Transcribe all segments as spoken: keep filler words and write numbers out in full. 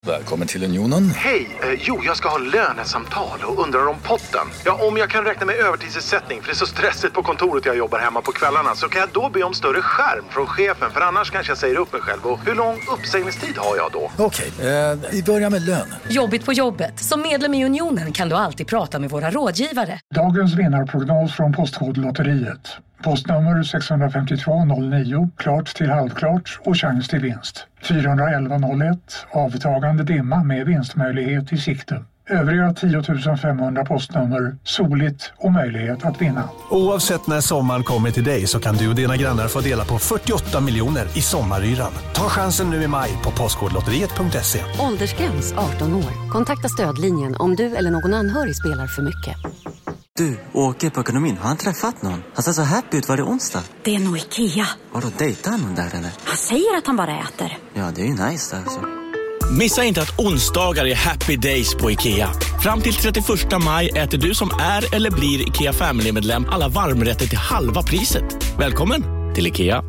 Välkommen till Unionen. Hej, eh, jo jag ska ha lönesamtal och undrar om potten. Ja, om jag kan räkna med övertidsersättning för det är så stressigt på kontoret jag jobbar hemma på kvällarna, så kan jag då be om större skärm från chefen, för annars kanske jag säger upp mig själv. Och hur lång uppsägningstid har jag då? Okej, eh, vi börjar med lön. Jobbigt på jobbet. Som medlem i Unionen kan du alltid prata med våra rådgivare. Dagens vinnarprognos från Postkodlotteriet. Postnummer sex fem två noll nio, klart till halvklart och chans till vinst. fyra ett ett noll ett, avtagande dimma med vinstmöjlighet i sikte. Övriga tio tusen femhundra postnummer, soligt och möjlighet att vinna. Oavsett när sommaren kommer till dig så kan du och dina grannar få dela på fyrtioåtta miljoner i sommaryran. Ta chansen nu i maj på postkodlotteriet punkt se. Åldersgräns arton år. Kontakta stödlinjen om du eller någon anhörig spelar för mycket. Du, åker på ekonomin. Har han träffat någon? Han ser så happy ut. Var det onsdag? Det är nog Ikea. Har du dejtat någon där eller? Han säger att han bara äter. Ja, det är ju nice alltså. Missa inte att onsdagar är happy days på Ikea. Fram till trettioförsta maj äter du som är eller blir Ikea Family-medlem alla varmrätter till halva priset. Välkommen till Ikea.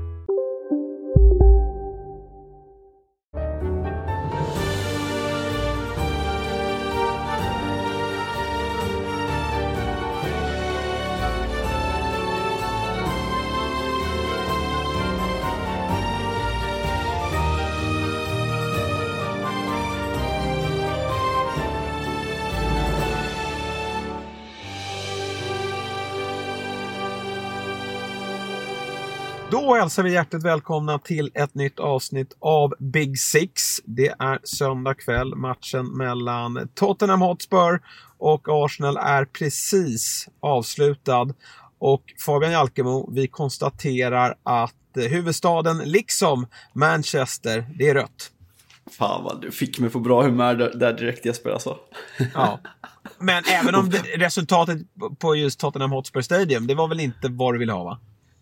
Då hälsar vi hjärtligt välkomna till ett nytt avsnitt av Big Six. Det är söndag kväll. Matchen mellan Tottenham Hotspur och Arsenal är precis avslutad. Och Fabian Jalkemo, vi konstaterar att huvudstaden liksom Manchester, det är rött. Fan vad du fick mig på bra humör där, där direkt Jesper alltså. Ja. Men även om det, resultatet på just Tottenham Hotspur Stadium, det var väl inte vad du ville ha, va?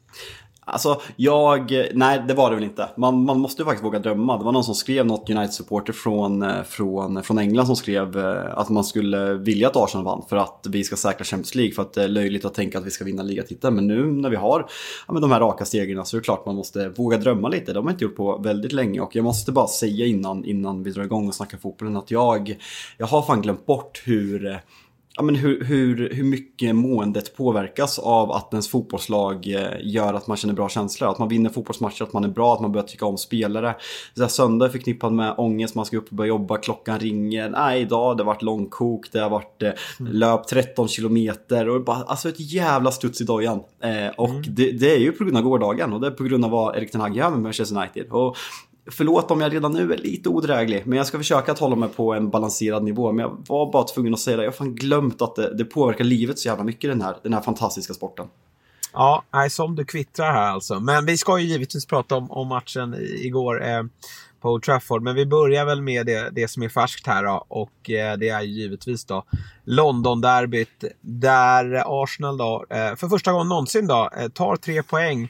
Alltså, jag... Nej, det var det väl inte. Man, man måste ju faktiskt våga drömma. Det var någon som skrev, något United-supporter från, från, från England som skrev att man skulle vilja att Arsenal vann för att vi ska säkra Champions League, för att det är löjligt att tänka att vi ska vinna ligatiteln. Men nu när vi har ja, med de här raka stegen så är det klart man måste våga drömma lite. De har inte gjort på väldigt länge, och jag måste bara säga innan, innan vi drar igång och snackar fotbollen att jag, jag har fan glömt bort hur... Ja, men hur, hur, hur mycket måendet påverkas av att ens fotbollslag gör att man känner bra känslor. Att man vinner fotbollsmatcher, att man är bra, att man börjar tycka om spelare. Så här, söndag är förknippad med ångest, man ska upp och börja jobba, klockan ringer. Nej, idag det har varit långkok, det har varit eh, löp tretton kilometer och bara, alltså ett jävla studs i dojan. Eh, och mm. det, det är ju på grund av gårdagen, och det är på grund av vad Erik ten Hag gör med Manchester United. Och förlåt om jag redan nu är lite odräglig, men jag ska försöka att hålla mig på en balanserad nivå. Men jag var bara tvungen att säga det. Jag har fan glömt att det, det påverkar livet så jävla mycket, den här, den här fantastiska sporten. Ja, nej, som du kvittrar här alltså. Men vi ska ju givetvis prata om, om matchen igår eh, på Old Trafford. Men vi börjar väl med det, det som är färskt här då. Och eh, det är ju givetvis då London-derbyt, där Arsenal då eh, för första gången någonsin då eh, tar tre poäng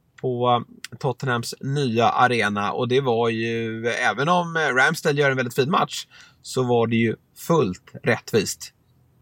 på Tottenhams nya arena. Och det var ju, även om Ramsdale gör en väldigt fin match, så var det ju fullt rättvist.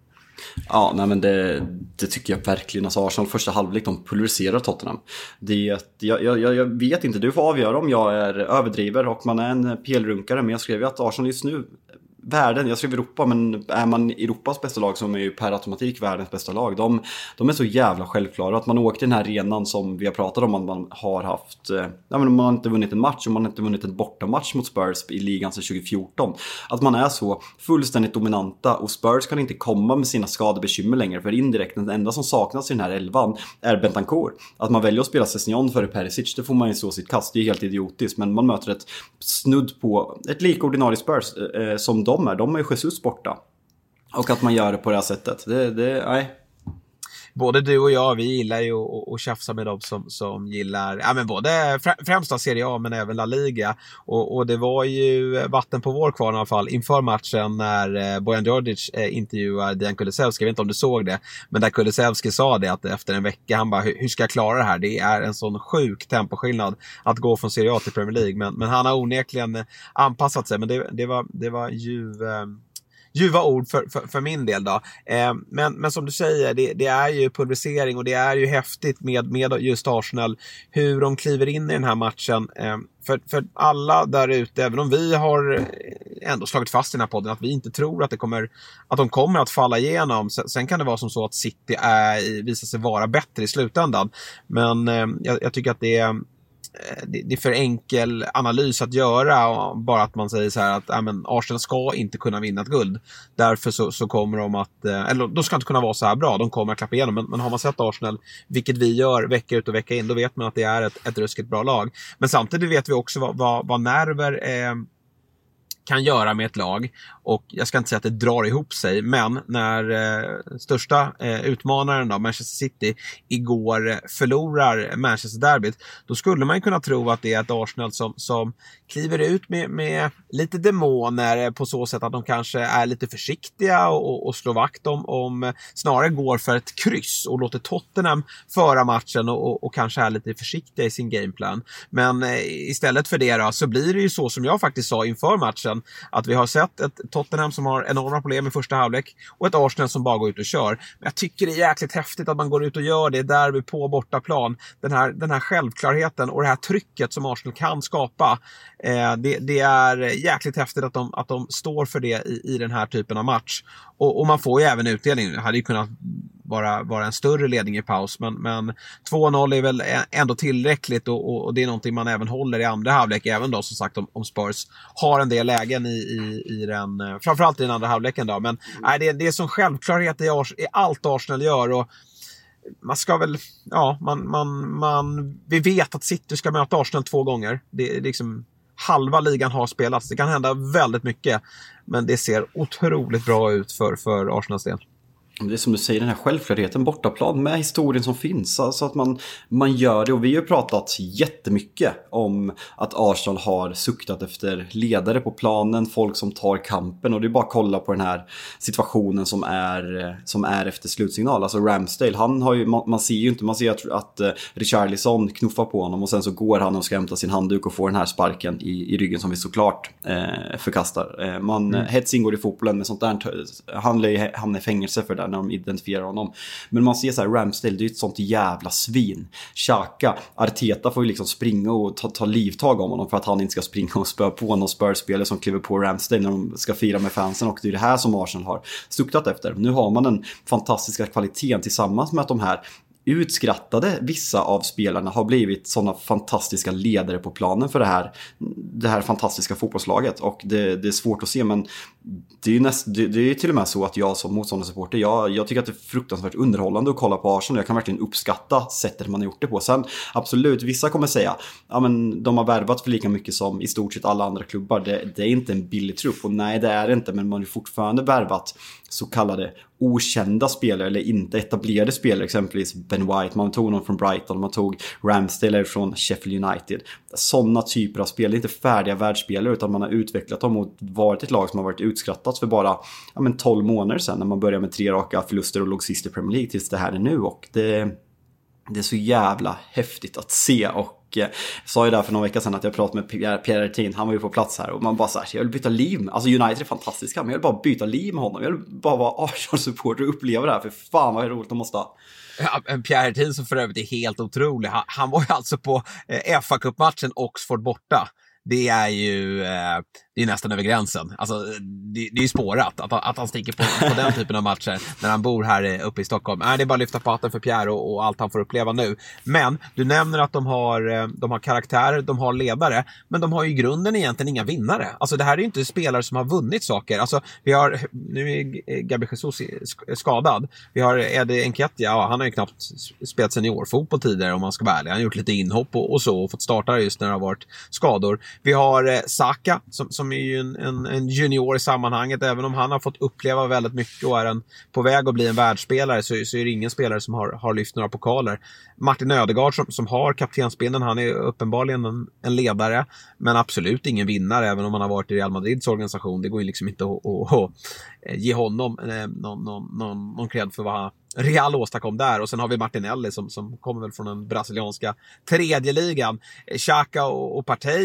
Ja, nej men det, det tycker jag verkligen. Alltså Arsenal första halvlek, de pulveriserar Tottenham. Det, jag, jag, jag vet inte, du får avgöra om jag är överdriver och man är en pelrunkare, men jag skrev ju att Arsenal just nu världen, jag skrev Europa, men är man Europas bästa lag, som är ju per automatik världens bästa lag. De, de är så jävla självklara att man åker till den här arenan som vi har pratat om, att man har haft, ja, men man har inte vunnit en match och man har inte vunnit en bortamatch mot Spurs i ligan sedan tjugo fjorton. Att man är så fullständigt dominanta, och Spurs kan inte komma med sina skadebekymmer längre, för indirekt den enda som saknas i den här elvan är Bentancur. Att man väljer att spela Sessegnon före Perisic, det får man ju så sitt kast, det är helt idiotiskt, men man möter ett snudd på ett lika ordinarie Spurs eh, som de är. De är ju Jesus borta. Och att man gör det på det här sättet, det, det, nej. Både du och jag, vi gillar ju att, att tjafsa med dem som, som gillar, ja men både främst av Serie A men även La Liga. Och, och det var ju vatten på vår kvarn i alla fall inför matchen när Bojan Djordjic intervjuade Dejan Kulusevski. Jag vet inte om du såg det, men där Kulusevski sa det att efter en vecka, han bara, hur ska jag klara det här? Det är en sån sjuk temposkillnad att gå från Serie A till Premier League. Men, men han har onekligen anpassat sig, men det, det, var, det var ju... ljuva ord för, för, för min del då. Eh, men, men som du säger, det, det är ju pulverisering och det är ju häftigt med, med just Arsenal, hur de kliver in i den här matchen. Eh, för, för alla där ute, även om vi har ändå slagit fast i den här podden att vi inte tror att, det kommer, att de kommer att falla igenom. Sen, sen kan det vara som så att City är, visar sig vara bättre i slutändan. Men eh, jag, jag tycker att det är det är för enkel analys att göra, bara att man säger så här att äh, men Arsenal ska inte kunna vinna ett guld. Därför så, så kommer de att, eller de ska inte kunna vara så här bra, de kommer att klappa igenom. Men, men har man sett Arsenal, vilket vi gör vecka ut och vecka in, då vet man att det är ett, ett ruskigt bra lag. Men samtidigt vet vi också vad, vad, vad nerver eh, kan göra med ett lag. Och jag ska inte säga att det drar ihop sig, men när eh, största eh, utmanaren då, Manchester City, igår förlorar Manchester derbyt, då skulle man ju kunna tro att det är ett Arsenal som, som kliver ut med, med lite demoner på så sätt att de kanske är lite försiktiga och, och slår vakt om, om snarare går för ett kryss och låter Tottenham föra matchen och, och, och kanske är lite försiktiga i sin gameplan. Men eh, istället för det då, så blir det ju så som jag faktiskt sa inför matchen, att vi har sett ett Tottenham som har enorma problem i första halvlek och ett Arsenal som bara går ut och kör. Men jag tycker det är jäkligt häftigt att man går ut och gör det där vi på bortaplan. Den här, den här självklarheten och det här trycket som Arsenal kan skapa. Eh, det, det är jäkligt häftigt att de, att de står för det i, i den här typen av match. Och, och man får ju även utdelning. Det hade ju kunnat vara, vara en större ledning i paus. Men, men två noll är väl ändå tillräckligt och, och, och det är någonting man även håller i andra halvlek. Även då som sagt om, om Spurs har en del lägen i, i, i den, framförallt i den andra halvleken då. Men nej, det, det är som självklarhet i, Ars, i allt Arsenal gör. Och man ska väl, ja, man, man, man, vi vet att City ska möta Arsenal två gånger. Det är liksom halva ligan har spelats. Det kan hända väldigt mycket, men det ser otroligt bra ut för, för Arsenals del. Det är som du säger, den här självklarheten bortaplan med historien som finns. Alltså att man, man gör det. Och vi har ju pratat jättemycket om att Arsenal har suktat efter ledare på planen. Folk som tar kampen. Och det är bara att kolla på den här situationen som är, som är efter slutsignal. Alltså Ramsdale, han har ju, man, man ser ju inte, man ser att, att Richarlison knuffar på honom. Och sen så går han och ska hämta sin handduk och får den här sparken i, i ryggen som vi såklart eh, förkastar. Eh, man mm. hets ingår i fotbollen med sånt där. Han lär hamna i fängelse för det när de identifierar honom. Men man ser så här, Ramsdale, det är ett sånt jävla svin. Xhaka, Arteta får ju liksom springa och ta, ta livtag om honom för att han inte ska springa och spöa på någon Spurs-spelare som kliver på Ramsdale när de ska fira med fansen. Och det är det här som Arsenal har stuktat efter. Nu har man den fantastiska kvaliteten tillsammans med att de här utskrattade vissa av spelarna har blivit sådana fantastiska ledare på planen för det här, det här fantastiska fotbollslaget. Och det, det är svårt att se, men det är ju näst, det, det är till och med så att jag som motståndarsupporter, jag, jag tycker att det är fruktansvärt underhållande att kolla på Arsenal. Jag kan verkligen uppskatta sättet man har gjort det på. Sen absolut, vissa kommer säga ja, men de har värvat för lika mycket som i stort sett alla andra klubbar. Det, det är inte en billig trupp, och nej, det är det inte, men man har fortfarande värvat så kallade okända spelare eller inte etablerade spelare, exempelvis Ben White, man tog någon från Brighton, man tog Ramsdale från Sheffield United. Sådana typer av spelare, inte färdiga världsspelare, utan man har utvecklat dem och varit ett lag som har varit utskrattat för bara ja, men tolv månader sedan när man började med tre raka förluster och låg sist i Premier League tills det här är nu. Och det, det är så jävla häftigt att se. Och jag sa ju där för några veckor sedan att jag pratade med Pierre, Pierre Hertin. Han var ju på plats här och man bara så här, jag vill byta liv. Alltså United är fantastiska, men jag vill bara byta liv med honom. Jag vill bara vara Arsenal-supporter och uppleva det här, för fan vad roligt de måste ha. Ja, Pierre Hertin som för övrigt är helt otrolig. Han, han var ju alltså på eh, F A-cupmatchen Oxford borta. Det är ju eh, det är nästan över gränsen. Alltså, det, det är ju spårat att, att han sticker på, på den typen av matcher när han bor här uppe i Stockholm. Äh, det är bara att lyfta på hatten för Pierre och, och allt han får uppleva nu. Men du nämner att de har, de har karaktärer, de har ledare, men de har ju i grunden egentligen inga vinnare. Alltså det här är ju inte spelare som har vunnit saker. Alltså vi har, nu är Gabi Jesus skadad. Vi har Eddie Nketiah, ja, han har ju knappt spelat seniorfotboll tidigare om man ska vara ärlig. Han har gjort lite inhopp och, och så och fått starta just när det har varit skador. Vi har eh, Saka som, som är ju en, en, en junior i sammanhanget. Även om han har fått uppleva väldigt mycket och är en, på väg att bli en världsspelare, så, så är det ingen spelare som har, har lyft några pokaler. Martin Ödegaard som, som har kaptensbindeln, han är uppenbarligen en, en ledare, men absolut ingen vinnare, även om han har varit i Real Madrids organisation. Det går ju liksom inte att, att, att, att ge honom eh, någon, någon, någon, någon cred för vad han Real åstadkom där. Och sen har vi Martinelli som, som kommer väl från den brasilianska tredje ligan. Xhaka och, och Partey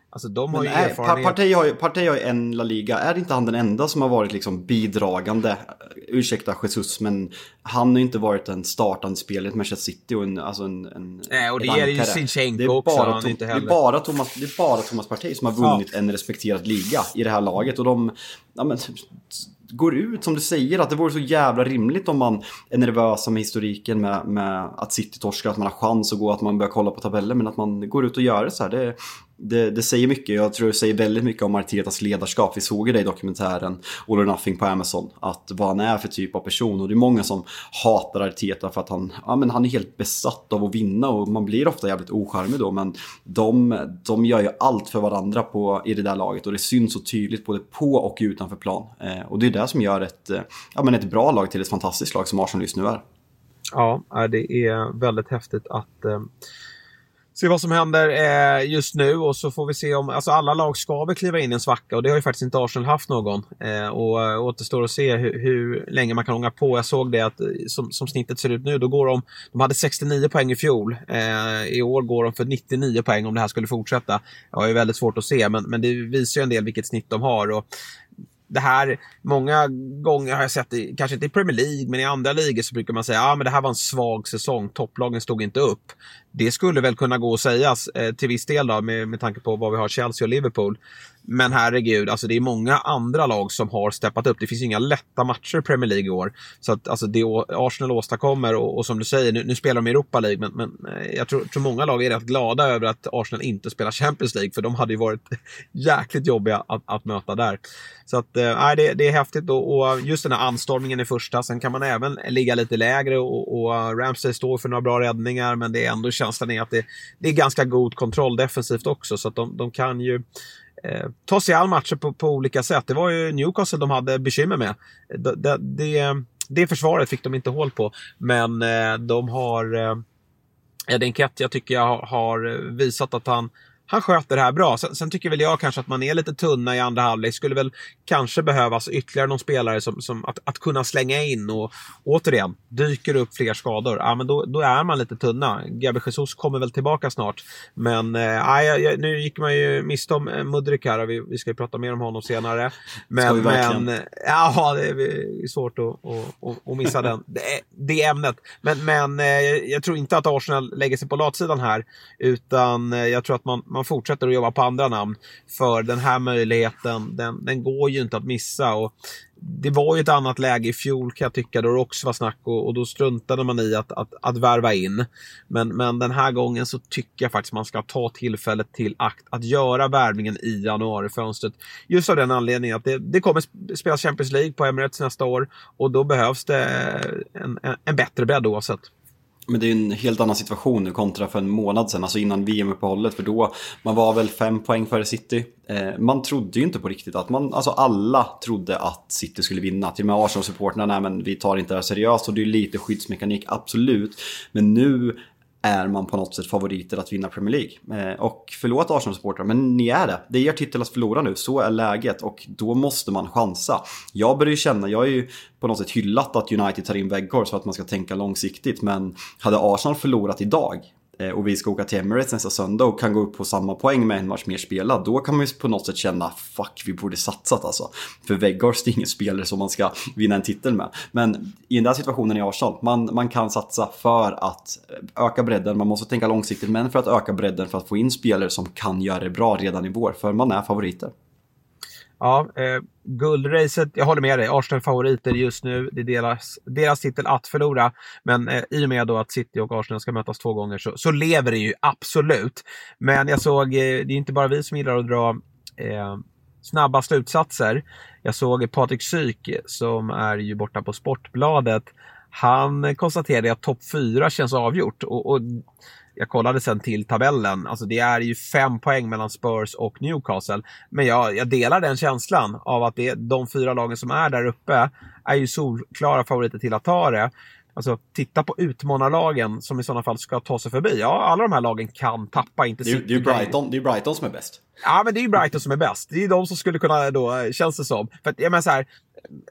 Alltså de har ju är, erfarenhet. Partey har ju, Partey har ju en La Liga. Är inte han den enda som har varit liksom bidragande? Ursäkta Jesus, men han har ju inte varit en startande spelare i Manchester City och en, alltså en, en Nej, och det är ju Zinchenko också. Bara Tom, inte det, är bara Thomas, det är bara Thomas Partey som har vunnit ja. en respekterad liga i det här laget. Och de ja, men, går ut som du säger att det vore så jävla rimligt om man är nervös med historiken med, med att City torskar, att man har chans att gå, att man börjar kolla på tabellen, men att man går ut och gör det så här, det, det, det säger mycket. Jag tror det säger väldigt mycket om Artetas ledarskap. Vi såg ju det i dokumentären All or Nothing på Amazon, att vad han är för typ av person, och det är många som hatar Arteta för att han, ja, men han är helt besatt av att vinna, och man blir ofta jävligt ocharmig då, men de, de gör ju allt för varandra på, i det där laget, och det syns så tydligt både på och utanför plan, eh, och det är det som gör ett, ja, men ett bra lag till ett fantastiskt lag som Arsenal just nu är. Ja, det är väldigt häftigt att eh, se vad som händer eh, just nu, och så får vi se om, alltså alla lag ska väl kliva in i en svacka, och det har ju faktiskt inte Arsenal haft någon, eh, och äh, återstår att se hur, hur länge man kan ånga på. Jag såg det att som, som snittet ser ut nu, då går de, de hade sextionio poäng i fjol, eh, i år går de för nittionio poäng om det här skulle fortsätta. Jag har ju väldigt svårt att se, men, men det visar ju en del vilket snitt de har, och det här, många gånger har jag sett det, kanske inte i Premier League, men i andra ligor så brukar man säga ja, ah, men det här var en svag säsong, topplagen stod inte upp. Det skulle väl kunna gå att sägas eh, till viss del då, med, med tanke på vad vi har Chelsea och Liverpool. Men herregud, alltså det är många andra lag som har steppat upp. Det finns inga lätta matcher i Premier League i år. Så att alltså det Arsenal åstadkommer, och, och som du säger, nu, nu spelar de i Europa League, men, men jag tror, tror många lag är rätt glada över att Arsenal inte spelar Champions League, för de hade ju varit jäkligt jobbiga att, att möta där. Så att äh, det, det är häftigt, och, och just den här anstormningen i första, sen kan man även ligga lite lägre, och, och Ramsey står för några bra räddningar, men det är ändå känslan är att det, det är ganska god kontroll defensivt också, så att de, de kan ju Eh, ta sig all matcher på, på olika sätt. Det var ju Newcastle de hade bekymmer med. Det, det, det, det försvaret fick de inte hål på, men eh, de har eh, Edin Ketia tycker jag har, har visat att han Han sköter det här bra. Sen, sen tycker väl jag kanske att man är lite tunna i andra halvlek. Skulle väl kanske behövas ytterligare någon spelare som, som att, att kunna slänga in, och återigen, dyker upp fler skador. Ja, men då, då är man lite tunna. Gabriel Jesus kommer väl tillbaka snart. Men äh, ja, nu gick man ju miste om Mudryk här, och vi, vi ska ju prata mer om honom senare. Men, men ja, det är svårt att, att, att missa den. Det, det ämnet. Men, men jag tror inte att Arsenal lägger sig på latsidan här, utan jag tror att man man fortsätter att jobba på andra namn, för den här möjligheten, den, den går ju inte att missa. Och det var ju ett annat läge i fjol, kan jag tycka, då det också var snack, och, och då struntade man i att, att, att värva in. Men, men den här gången så tycker jag faktiskt man ska ta tillfället till akt att göra värvningen i januarifönstret, just av den anledningen att det, det kommer spelas Champions League på Emirates nästa år, och då behövs det en, en, en bättre bredd oavsett. Men det är en helt annan situation nu kontra för en månad sedan, alltså innan V M-uppehållet, för då man var väl fem poäng före City. Eh, man trodde ju inte på riktigt att man, alltså alla trodde att City skulle vinna. Till och med Arsenal-supporterna, nej men vi tar inte det här seriöst, och det är lite skyddsmekanik, absolut. Men nu är man på något sätt favoriter att vinna Premier League. Eh, och förlåt Arsenal-supportrar, men ni är det. Det är er titel att förlora nu, så är läget, och då måste man chansa. Jag börjar ju känna, jag är ju på något sätt hyllat att United tar in Weghorst för att man ska tänka långsiktigt, men hade Arsenal förlorat idag och vi ska åka till Emirates nästa söndag och kan gå upp på samma poäng med en match mer spelad, då kan man ju på något sätt känna fuck, vi borde satsat alltså. För Weghorst är ingen spelare som man ska vinna en titel med. Men i den där situationen i Arsenal, man, man kan satsa för att öka bredden, man måste tänka långsiktigt, men för att öka bredden, för att få in spelare som kan göra det bra redan i vår, för man är favoriter. Ja, eh, guldracet, jag håller med dig, Arsenal favoriter just nu, det är deras, deras titel att förlora, men eh, i och med då att City och Arsenal ska mötas två gånger så, så lever det ju absolut. Men jag såg, eh, det är inte bara vi som gillar att dra eh, snabba slutsatser. Jag såg Patrik Syk som är ju borta på Sportbladet, han konstaterade att topp fyra känns avgjort, och, och jag kollade sen till tabellen. Alltså det är ju fem poäng mellan Spurs och Newcastle. Men jag, jag delar den känslan av att det, de fyra lagen som är där uppe är ju solklara favoriter till att ta det. Alltså titta på utmanarlagen som i sådana fall ska ta sig förbi. Ja, alla de här lagen kan tappa. Inte det, är, det, är Brighton, det är Brighton som är bäst. Ja, men det är ju Brighton som är bäst. Det är ju de som skulle kunna då, känns det som. För att, jag menar så här,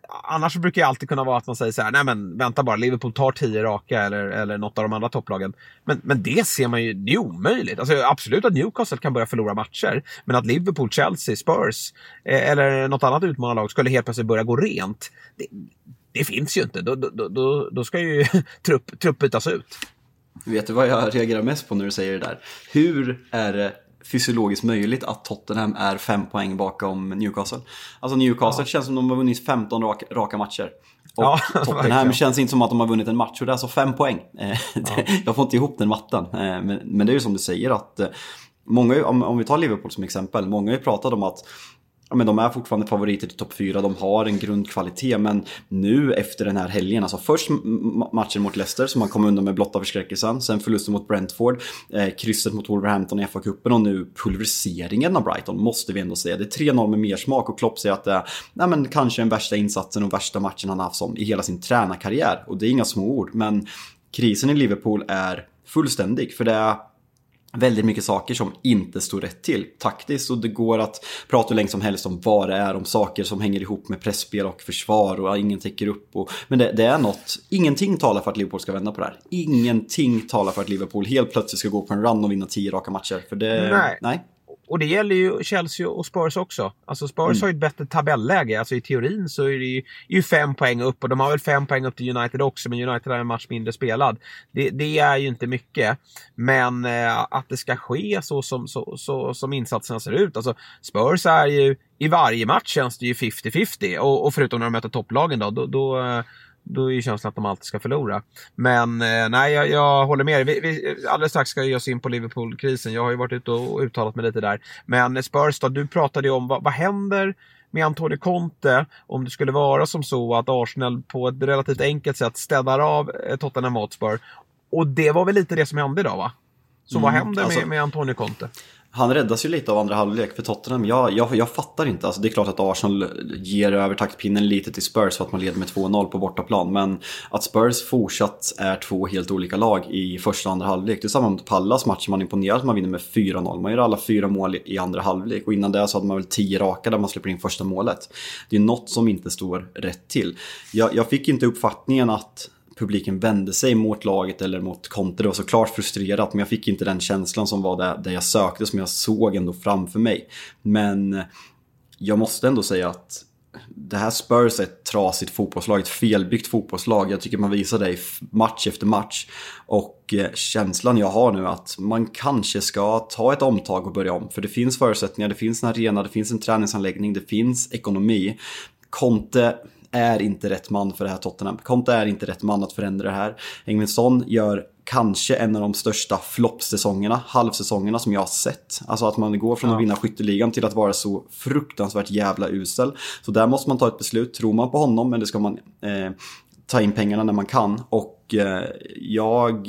annars brukar det alltid kunna vara att man säger så här, nej men vänta bara, Liverpool tar tio raka eller, eller något av de andra topplagen. Men, men det ser man ju, det är omöjligt. Alltså absolut att Newcastle kan börja förlora matcher, men att Liverpool, Chelsea, Spurs eh, eller något annat utmanarlag skulle helt plötsligt börja gå rent, det, det finns ju inte. Då, då, då, då ska ju trupp, trupp bytas ut. Vet du vad jag reagerar mest på när du säger det där? Hur är det fysiologiskt möjligt att Tottenham är fem poäng bakom Newcastle? Alltså Newcastle ja. känns som de har vunnit femton raka, raka matcher. Och ja, Tottenham verkligen. Känns inte som att de har vunnit en match. Och det är alltså fem poäng. Ja. Jag får inte ihop den mattan. Men, men det är ju som du säger att många, om, om vi tar Liverpool som exempel, många har ju pratat om att ja, men de är fortfarande favoriter till topp fyra. De har en grundkvalitet. Men nu efter den här helgen, alltså först matchen mot Leicester som man kom undan med blotta förskräckelsen. Sen förlusten mot Brentford. Eh, krysset mot Wolverhampton i F A-cupen. Och nu pulveriseringen av Brighton, måste vi ändå säga. Det är tre noll med mer smak. Och Klopp säger att det är nej, men kanske den värsta insatsen och värsta matchen han har haft som i hela sin tränarkarriär. Och det är inga små ord. Men krisen i Liverpool är fullständig. För det är väldigt mycket saker som inte står rätt till taktiskt, och det går att prata hur länge som helst om vad det är, om saker som hänger ihop med pressspel och försvar och ingen täcker upp och, men det, det är något, ingenting talar för att Liverpool ska vända på det här. Ingenting talar för att Liverpool helt plötsligt ska gå på en run och vinna tio raka matcher, för det, nej, nej. Och det gäller ju Chelsea och Spurs också. Alltså Spurs mm. har ju ett bättre tabelläge. Alltså i teorin så är det ju, är ju fem poäng upp. Och de har väl fem poäng upp till United också. Men United har en match mindre spelad. Det, det är ju inte mycket. Men eh, att det ska ske så som, så, så, som insatserna ser ut. Alltså Spurs är ju, i varje match känns det ju femtio femtio. Och, och förutom när de möter topplagen då, då, då då är ju känslan att de alltid ska förlora. Men eh, nej, jag, jag håller med. Vi, vi, alldeles strax ska jag ge oss in på Liverpool-krisen. Jag har ju varit ute och uttalat mig lite där. Men Spurs då, du pratade ju om vad, vad händer med Antonio Conte om det skulle vara som så att Arsenal på ett relativt enkelt sätt städar av Tottenham Hotspur. Och det var väl lite det som hände idag, va? Så mm, vad händer alltså med, med Antonio Conte? Han räddas ju lite av andra halvlek för Tottenham. Jag, jag, jag fattar inte. Alltså, det är klart att Arsenal ger över taktpinnen lite till Spurs för att man leder med två noll på bortaplan. Men att Spurs fortsatt är två helt olika lag i första och andra halvlek. Det är samma med Pallas match. Man imponerar att man vinner med fyra noll. Man gör alla fyra mål i andra halvlek. Och innan det så hade man väl tio raka där man släpper in första målet. Det är något som inte står rätt till. Jag, jag fick inte uppfattningen att publiken vände sig mot laget eller mot Conte. Det var såklart frustrerat, men jag fick inte den känslan som var där, där jag sökte, som jag såg ändå framför mig. Men jag måste ändå säga att det här Spurs är ett trasigt fotbollslag, ett felbyggt fotbollslag. Jag tycker man visar det i match efter match. Och känslan jag har nu att man kanske ska ta ett omtag och börja om. För det finns förutsättningar, det finns en arena, det finns en träningsanläggning, det finns ekonomi. Conte är inte rätt man för det här Tottenham. Conte är inte rätt man att förändra det här. Engelsson gör kanske en av de största floppsäsongerna, halvsäsongerna som jag har sett. Alltså att man går från att vinna skytteligan till att vara så fruktansvärt jävla usel. Så där måste man ta ett beslut. Tror man på honom, men det ska man eh, ta in pengarna när man kan. Och eh, jag...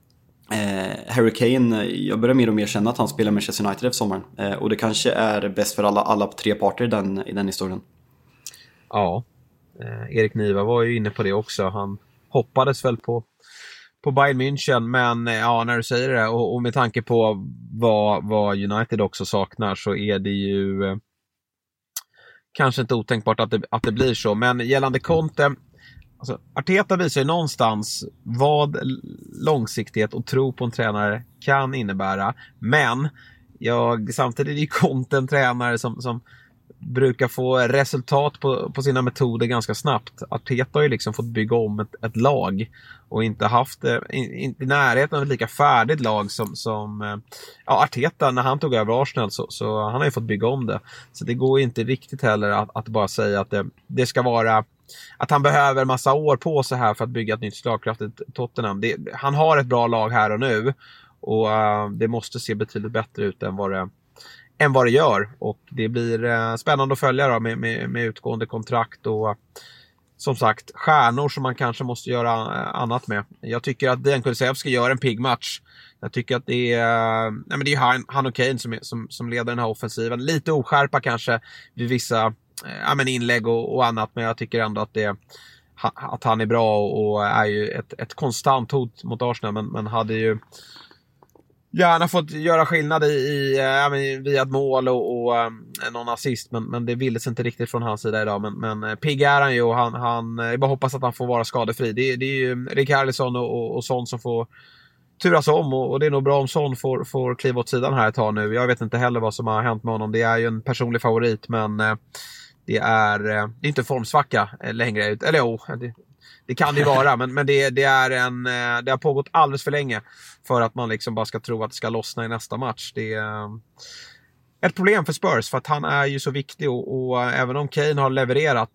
Eh, Harry Kane, jag börjar mer och mer känna att han spelar Manchester United efter sommaren. Eh, och det kanske är bäst för alla, alla tre parter i den, i den historien. Ja. Eh, Erik Niva var ju inne på det också. Han hoppades väl på, på Bayern München, men eh, ja, när du säger det och, och med tanke på vad, vad United också saknar, så är det ju eh, kanske inte otänkbart att det, att det blir så. Men gällande Conte, alltså, Arteta visar ju någonstans vad långsiktighet och tro på en tränare kan innebära. Men jag, samtidigt är ju Conte en tränare som, som brukar få resultat på, på sina metoder ganska snabbt. Arteta har ju liksom fått bygga om ett, ett lag och inte haft in, in, i närheten av ett lika färdigt lag som, som ja, Arteta när han tog över Arsenal, så, så han har ju fått bygga om det. Så det går inte riktigt heller att, att bara säga att det, det ska vara att han behöver en massa år på sig här för att bygga ett nytt slagkraftigt Tottenham. Det, han har ett bra lag här och nu, och uh, det måste se betydligt bättre ut än vad det än vad det gör, och det blir eh, spännande att följa då med, med, med utgående kontrakt och som sagt stjärnor som man kanske måste göra annat med. Jag tycker att Dejan Kulusevski gör en pigg match. Jag tycker att det är, nej men det är han, han och Kane som, är, som, som leder den här offensiven. Lite oskärpa kanske vid vissa eh, ja, men inlägg och, och annat, men jag tycker ändå att, det, att han är bra och är ju ett, ett konstant hot mot Arsenal, men, men hade ju gärna fått göra skillnad i, i äh, via ett mål och, och äh, någon assist, men, men det ville sig inte riktigt från hans sida idag. Men, men pigg är han ju, och han, han, jag bara hoppas att han får vara skadefri. Det, det är ju Richarlison och, och, och sånt som får turas om, och, och det är nog bra om Son får, får kliva åt sidan här ett tag nu. Jag vet inte heller vad som har hänt med honom. Det är ju en personlig favorit, men äh, det, är, äh, det är inte formsvacka längre. Eller jo, det, det kan det ju vara, men, men det, det, är en, det har pågått alldeles för länge för att man liksom bara ska tro att det ska lossna i nästa match. Det är ett problem för Spurs, för att han är ju så viktig, och, och även om Kane har levererat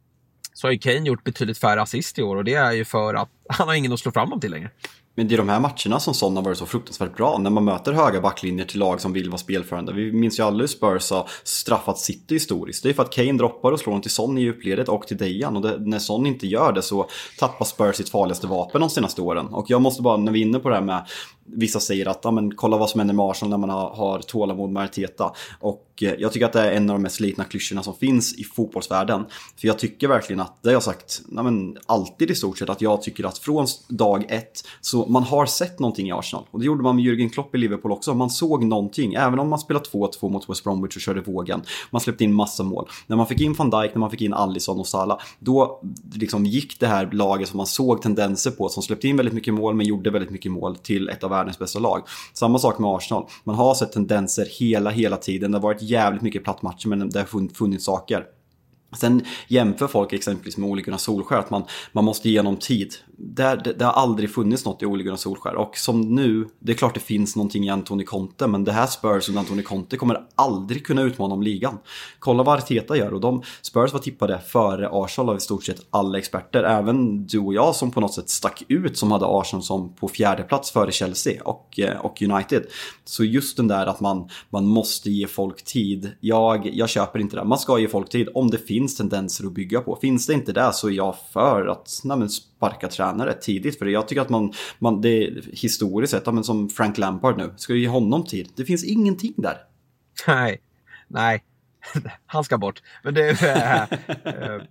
så har ju Kane gjort betydligt färre assist i år, och det är ju för att han har ingen att slå fram om till längre. Men det är de här matcherna som Son har varit så fruktansvärt bra, när man möter höga backlinjer till lag som vill vara spelförande. Vi minns ju alla hur Spurs har straffat City historiskt. Det är för att Kane droppar och slår den till Son i djupledet och till Dejan, och det, när Son inte gör det så tappar Spurs sitt farligaste vapen de senaste åren. Och jag måste bara, när vi är inne på det här med, vissa säger att ja, men, kolla vad som händer med Arsenal när man har, har tålamod med Arteta. Och eh, jag tycker att det är en av de mest slitna klyschorna som finns i fotbollsvärlden. För jag tycker verkligen att, det har jag sagt ja, men, alltid i stort sett, att jag tycker att från dag ett så man har sett någonting i Arsenal. Och det gjorde man med Jürgen Klopp i Liverpool också. Man såg någonting, även om man spelade två två mot West Bromwich och körde vågen. Man släppte in massa mål. När man fick in Van Dijk, när man fick in Alisson och Salah, då liksom gick det här laget som man såg tendenser på, som släppte in väldigt mycket mål men gjorde väldigt mycket mål, till ett av världens bästa lag. Samma sak med Arsenal. Man har sett tendenser hela, hela tiden. Det har varit jävligt mycket plattmatcher, men det har funnits saker. Sen jämför folk exempelvis med Ole Gunnar Solskjær att man, man måste ge honom tid. Det, det, det har aldrig funnits något i Ole Gunnar Solskjær. Och som nu, det är klart det finns någonting i Antonio Conte, men det här Spurs och Antonio Conte kommer aldrig kunna utmana om ligan. Kolla vad Arteta gör, och de Spurs var tippade före Arsenal av i stort sett alla experter. Även du och jag som på något sätt stack ut, som hade Arsenal som på fjärde plats före Chelsea och, och United. Så just den där att man, man måste ge folk tid. Jag, jag köper inte det. Man ska ge folk tid om det finns tendenser att bygga på. Finns det inte där så är jag för att nej, men sparka tränare tidigt. För jag tycker att man, man det är historiskt sett, men som Frank Lampard nu, ska ge honom tid. Det finns ingenting där. Nej, nej. Han ska bort. Men det är äh,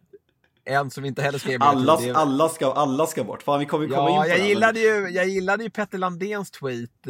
en som inte heller skrev alla, det är... alla, ska, alla ska bort. Fan, vi kommer komma ja, in på jag det. Gillade ju, jag gillade ju Petter Landéns tweet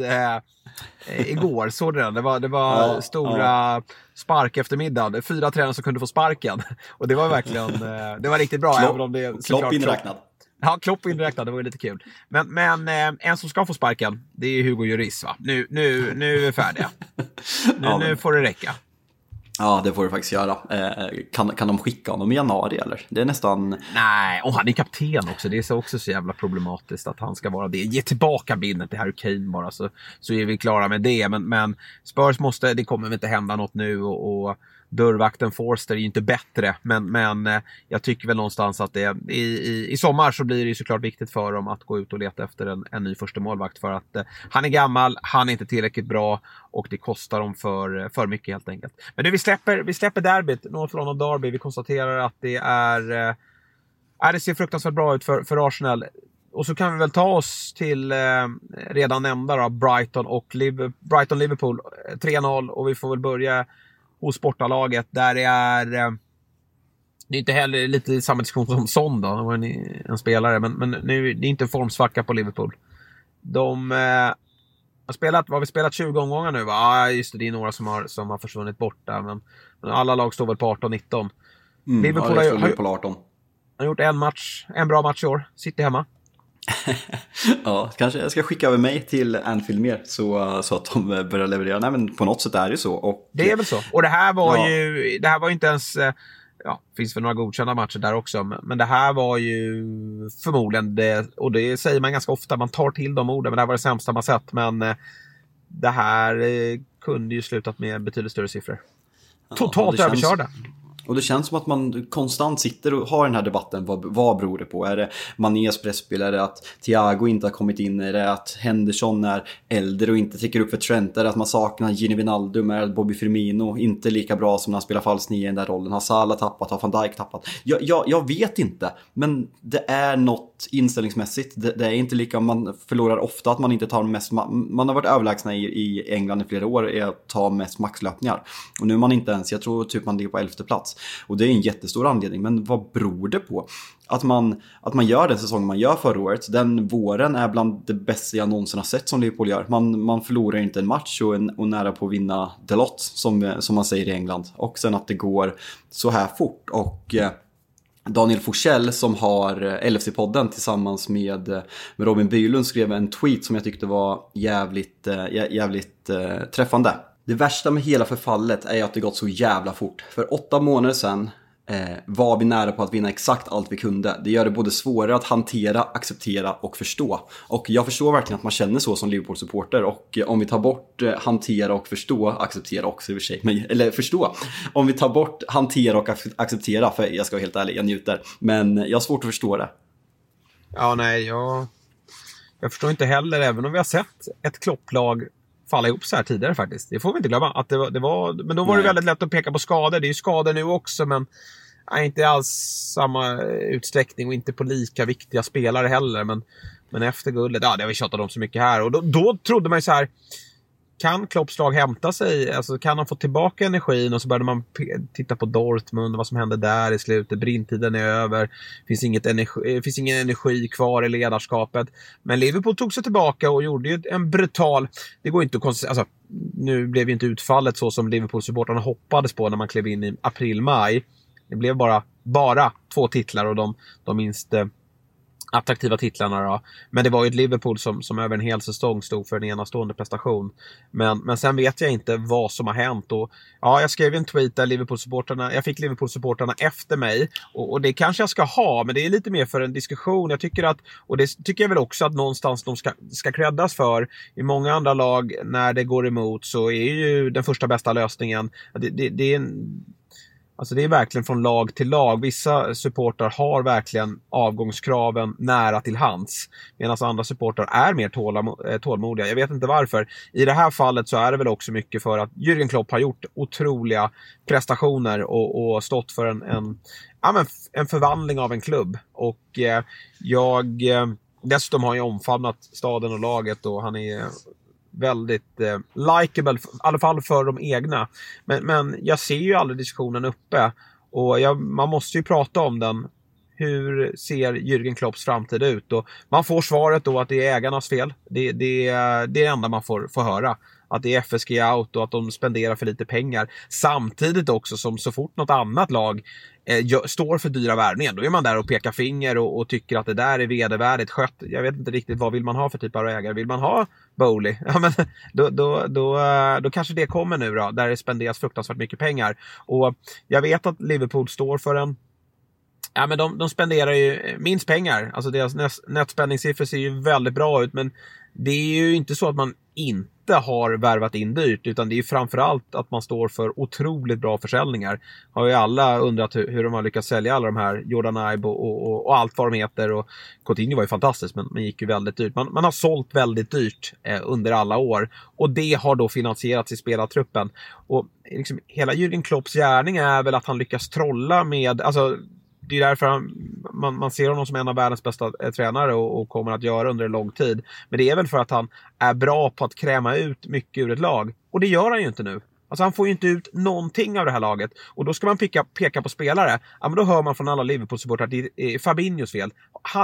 äh, igår. Såg du den? Det var, det var ja, stora ja. spark eftermiddag. Fyra tränare som kunde få sparken. Och det var verkligen äh, det var riktigt bra. Klopp, även om det, Klopp inräknad. Ja, Klopp inräknad, det var ju lite kul. Men, men eh, en som ska få sparken, det är Hugo Lloris, va? Nu, nu, nu är vi färdiga. Nu, ja, men... nu får det räcka. Ja, det får det faktiskt göra. Eh, kan, kan de skicka honom i januari, eller? Det är nästan... Nej, och han är kapten också. Det är så också så jävla problematiskt att han ska vara det. Ge tillbaka bindet till Harry Kane bara, så, så är vi klara med det. Men, men Spurs måste, det kommer inte hända något nu, och, och dörrvakten Forster är ju inte bättre, men, men jag tycker väl någonstans att det i, i, i sommar så blir det ju såklart viktigt för dem att gå ut och leta efter en, en ny första målvakt, för att eh, han är gammal, han är inte tillräckligt bra, och det kostar dem för, för mycket helt enkelt. Men det, vi släpper, vi släpper derbyt, North London Derby. Vi konstaterar att det är, eh, är det ser fruktansvärt bra ut för, för Arsenal. Och så kan vi väl ta oss till eh, redan nämnda då, Brighton och Liv- Brighton Liverpool tre noll, och vi får väl börja hos sportalaget, där det är eh, det är inte heller lite samma diskussion som Son då, det var en, en spelare, men, men nu det är inte formsvacka på Liverpool. De eh, har spelat, vad har vi spelat tjugo omgångar nu, va? Ja, just det, det är några som har, som har försvunnit bort där, men, men alla lag står väl på arton nitton. Mm, Liverpool ja, har, har, på arton. har gjort en match, en bra match i år, sitter hemma. Ja, kanske jag ska skicka över mig till Anfield mer, så, så att de börjar leverera. Nej, men på något sätt är det så. Och, det är väl så. Och det här var ja. ju det här var ju inte ens, ja, finns väl några godkända matcher där också, men det här var ju förmodligen det, och det säger man ganska ofta, man tar till de orden, men det här var det sämsta man sett, men det här kunde ju slutat med betydligt större siffror. Totalt ja, överkörda. Och det känns som att man konstant sitter och har den här debatten. Vad, vad beror det på? Är det Manés pressspel? Är det att Thiago inte har kommit in? Är det att Henderson är äldre och inte täcker upp för Trent? Är det att man saknar Gini Wijnaldum? Är det att Bobby Firmino inte lika bra som när han spelar falsk nio i den där rollen? Har Salah tappat? Har Van Dijk tappat? Jag, jag, jag vet inte. Men det är något rätt inställningsmässigt. Det, det är inte lika, man förlorar ofta att man inte tar mest, man har varit överlägsna i, i England i flera år är att ta mest maxlöpningar. Och nu är man inte ens, jag tror typ man ligger på elfte plats. Och det är en jättestor anledning, men vad beror det på? Att man, att man gör den säsongen man gör förra året. Den våren är bland det bästa jag någonsin har sett som Liverpool gör. Man, man förlorar inte en match och, en, och nära på att vinna the lot, som, som man säger i England. Och sen att det går så här fort. Och eh, Daniel Forsell som har L F C-podden tillsammans med, med Robin Bylund skrev en tweet som jag tyckte var jävligt, eh, jävligt eh, träffande. Det värsta med hela förfallet är att det gått så jävla fort. För åtta månader sedan Eh, var vi nära på att vinna exakt allt vi kunde. Det gör det både svårare att hantera, acceptera och förstå. Och jag förstår verkligen att man känner så som Liverpool-supporter. Och eh, om vi tar bort eh, hantera och förstå, acceptera också i och för sig, men, eller förstå. Om vi tar bort hantera och acceptera, för jag ska vara helt ärlig, jag njuter. Men jag har svårt att förstå det. Ja, nej, jag, jag förstår inte heller, även om vi har sett ett klopplag falla ihop så här tidigare faktiskt. Det får vi inte glömma. Att det var, det var, men då var Nej. det väldigt lätt att peka på skador. Det är ju skador nu också, men nej, inte alls samma utsträckning och inte på lika viktiga spelare heller. Men, men efter guldet, ja, det har vi tjatat om så mycket här. Och då, då trodde man ju så här, kan Klopps lag hämta sig? Alltså, kan han få tillbaka energin? Och så började man p- titta på Dortmund, vad som hände där i slutet. Brintiden är över. Finns inget energi, finns ingen energi kvar i ledarskapet. Men Liverpool tog sig tillbaka och gjorde ju en brutal... Det går inte att konst... alltså, nu blev ju inte utfallet så som Liverpool-supportarna hoppades på när man klev in i april-maj. Det blev bara, bara två titlar och de, de minst... attraktiva titlarna då. Men det var ju ett Liverpool som, som över en hel säsong stod för en enastående prestation. Men, men sen vet jag inte vad som har hänt. Och, ja, jag skrev en tweet där Liverpool-supportarna, jag fick Liverpool-supportarna efter mig. Och, och det kanske jag ska ha, men det är lite mer för en diskussion. Jag tycker att, och det tycker jag väl också att någonstans de ska, ska creddas för. I många andra lag, när det går emot, så är ju den första bästa lösningen. Det, det, det är en... Alltså det är verkligen från lag till lag. Vissa supportrar har verkligen avgångskraven nära till hands. Medan andra supportrar är mer tålam- tålmodiga. Jag vet inte varför. I det här fallet så är det väl också mycket för att Jürgen Klopp har gjort otroliga prestationer och, och stått för en, en, ja men en förvandling av en klubb. Och eh, jag... Eh, dessutom har jag omfamnat staden och laget och han är... väldigt eh, likeable, i alla fall för de egna. Men, men jag ser ju aldrig diskussionen uppe. Och jag, man måste ju prata om den. Hur ser Jürgen Klopps framtid ut? Och man får svaret då att det är ägarnas fel. Det, det, det är det enda man får, får höra. Att det är F S G out och att de spenderar för lite pengar. Samtidigt också som så fort något annat lag eh, gör, står för dyra värvningar, då är man där och pekar finger och, och tycker att det där är vedervärdigt skött. Jag vet inte riktigt vad vill man ha för typ av ägare. Vill man ha Bowley? Ja, men då, då, då, då kanske det kommer nu då, där det spenderas fruktansvärt mycket pengar. Och jag vet att Liverpool står för en Ja, men de, de spenderar ju minst pengar. Alltså deras netspänningssiffror ser ju väldigt bra ut. Men det är ju inte så att man inte har värvat in dyrt. Utan det är ju framförallt att man står för otroligt bra försäljningar. Har ju alla undrat hur, hur de har lyckats sälja alla de här Jordan Ibe och, och, och, och allt vad de heter. Och Coutinho var ju fantastiskt, men man gick ju väldigt dyrt. Man, man har sålt väldigt dyrt eh, under alla år. Och det har då finansierats i spelartruppen. Och liksom, hela Jürgen Klopps gärning är väl att han lyckas trolla med... Alltså, det är därför han, man, man ser honom som en av världens bästa eh, tränare och, och kommer att göra under en lång tid. Men det är väl för att han är bra på att kräma ut mycket ur ett lag. Och det gör han ju inte nu. Alltså han får ju inte ut någonting av det här laget. Och då ska man peka, peka på spelare. Ja, men då hör man från alla Liverpool-supportrar att det är Fabinhos fel. Han,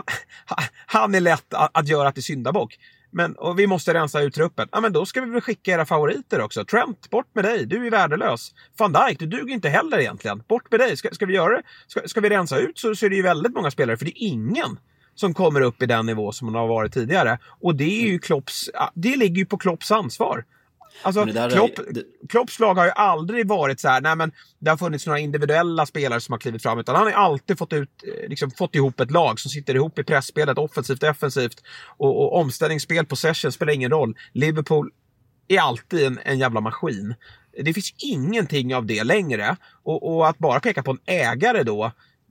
han är lätt att, att göra till syndabock. Men, och vi måste rensa ut truppen. Ja, men då ska vi väl skicka era favoriter också. Trent, bort med dig. Du är värdelös. Van Dijk, du duger inte heller egentligen. Bort med dig. Ska, ska vi göra det? Ska, ska vi rensa ut så, så är det ju väldigt många spelare. För det är ingen som kommer upp i den nivå som man har varit tidigare. Och det är ju Klopps... Det ligger ju på Klopps ansvar. Alltså, Klopp, är, det... Klopps lag har ju aldrig varit så här, nej men det har funnits några individuella spelare som har klivit fram, utan han har alltid fått ut, liksom, fått ihop ett lag som sitter ihop i pressspelet, offensivt, defensivt och, och omställningsspel, possession spelar ingen roll. Liverpool är alltid en, en jävla maskin. Det finns ingenting av det längre, och, och att bara peka på en ägare då,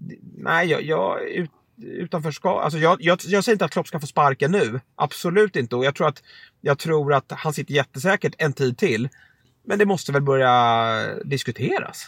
nej jag, jag ut utanför ska, alltså jag, jag, jag säger inte att Klopp ska få sparka nu, absolut inte, och jag tror att jag tror att han sitter jättesäkert en tid till, men det måste väl börja diskuteras.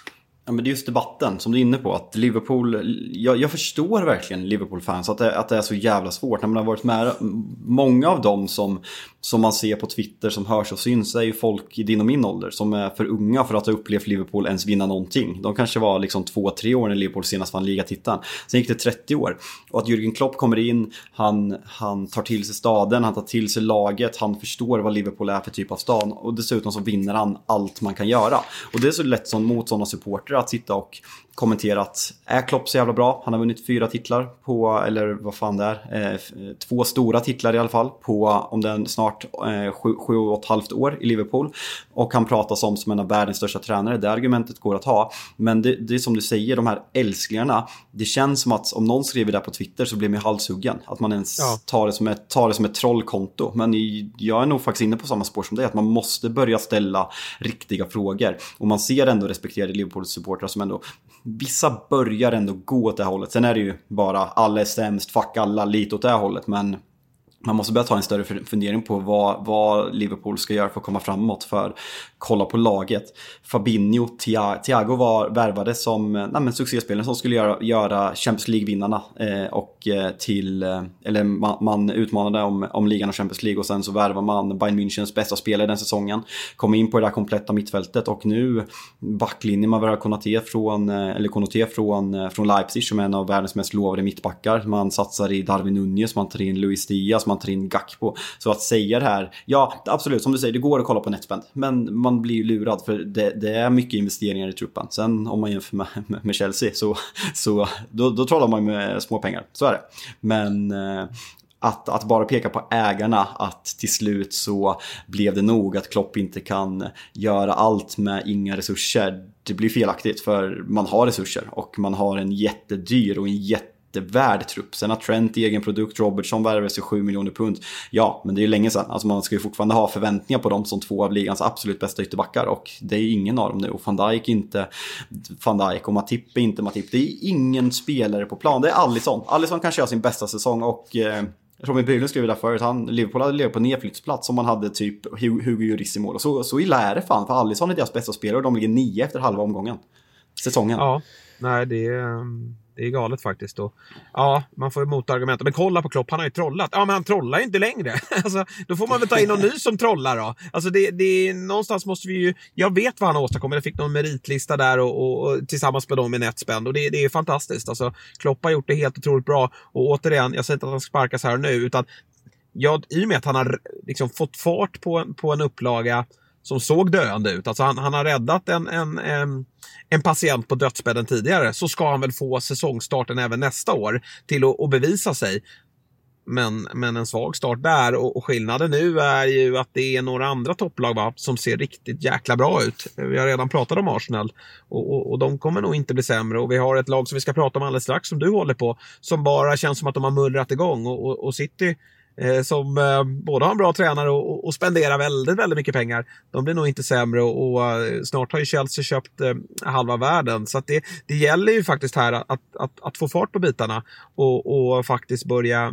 Ja, men det är just debatten som du är inne på, att Liverpool, jag, jag förstår verkligen Liverpool-fans att det, att det är så jävla svårt när man har varit med. Många av dem som, som man ser på Twitter som hörs och syns är ju folk i din och min ålder som är för unga för att ha upplevt Liverpool ens vinna någonting. De kanske var liksom två, tre år när Liverpool senast vann ligatiteln. Sen gick det trettio år. Och att Jürgen Klopp kommer in, han, han tar till sig staden, han tar till sig laget, han förstår vad Liverpool är för typ av stad, och dessutom så vinner han allt man kan göra. Och det är så lätt som mot sådana supporter att sitta och kommentera att är Klopp så jävla bra? Han har vunnit fyra titlar på, eller vad fan det är, eh, två stora titlar i alla fall på, om den snart eh, sju, sju och ett halvt år i Liverpool, och han pratas om som en av världens största tränare. Det argumentet går att ha, men det, det är som du säger, de här älsklingarna, det känns som att om någon skriver där på Twitter så blir man halshuggen, att man ens ja. tar, det som ett, tar det som ett trollkonto. Men jag är nog faktiskt inne på samma spår som det, att man måste börja ställa riktiga frågor, och man ser ändå respekterade Liverpool-supportrar som ändå, vissa börjar ändå gå åt det hållet. Sen är det ju bara alla är sämst, fuck alla, lite åt det hållet. Men man måste börja ta en större fundering på vad, vad Liverpool ska göra för att komma framåt, för kolla på laget. Fabinho, Thiago var värvade som nej men, succéspelare som skulle göra, göra Champions League-vinnarna eh, och eh, till, eh, eller man, man utmanade om, om ligan och Champions League, och sen så värvar man Bayern Münchens bästa spelare den säsongen, kom in på det där kompletta mittfältet, och nu backlinjen, man värvar Konaté från, eller Konaté från, från Leipzig som är en av världens mest lovade mittbackar. Man satsar i Darwin Nunez, man tar in Luis Diaz, man tar in Gakpo. Så att säga det här, ja absolut som du säger, det går att kolla på netspend, men man blir ju lurad, för det, det är mycket investeringar i truppen. Sen om man jämför med, med, med Chelsea så, så då, då trollar man med små pengar, så är det. Men eh, Att, att bara peka på ägarna, att till slut så blev det nog, att Klopp inte kan göra allt med inga resurser, det blir felaktigt, för man har resurser och man har en jättedyr och en jättevärd trupp. Sen har Trent egen produkt, Robertson värvades i sju miljoner pund. Ja, men det är ju länge sedan. Alltså man ska ju fortfarande ha förväntningar på dem som två av ligans absolut bästa ytterbackar, och det är ingen av dem nu. Och Van Dijk inte Van Dijk och Matip är inte Matip. Det är ingen spelare på plan. Det är Alisson. Alisson kanske har sin bästa säsong, och eh, Robin Bylund skrev där förut, han, Liverpool hade levat på nedflyttsplats om man hade typ Hugo Lloris i mål. Och så, så illa är det fan, för Alisson är deras bästa spelare och de ligger nio efter halva omgången. Säsongen. Ja, nej det är, det är galet faktiskt. Och, ja, man får ju motargument. Men kolla på Klopp, han har ju trollat. Ja, men han trollar ju inte längre. Alltså, då får man väl ta in någon ny som trollar då. Alltså det, det, någonstans måste vi ju, jag vet vad han åstadkommer. Jag fick någon meritlista där och, och, och tillsammans med dem i netspend. Och det, det är fantastiskt. Alltså, Klopp har gjort det helt otroligt bra. Och återigen, jag säger inte att han sparkas här nu, utan jag, i och med att han har liksom fått fart på, på en upplaga som såg döende ut. Alltså han, han har räddat en, en, en, en patient på dödsbädden tidigare, så ska han väl få säsongstarten även nästa år till att, att bevisa sig. Men, men en svag start där, och, och skillnaden nu är ju att det är några andra topplag va, som ser riktigt jäkla bra ut. Vi har redan pratat om Arsenal och, och, och de kommer nog inte bli sämre, och vi har ett lag som vi ska prata om alldeles strax som du håller på, som bara känns som att de har mullrat igång, och, och, och City eh, som eh, både har en bra tränare och, och, och spenderar väldigt, väldigt mycket pengar, de blir nog inte sämre, och, och uh, snart har ju Chelsea köpt uh, halva världen, så att det, det gäller ju faktiskt här att, att, att, att få fart på bitarna och, och faktiskt börja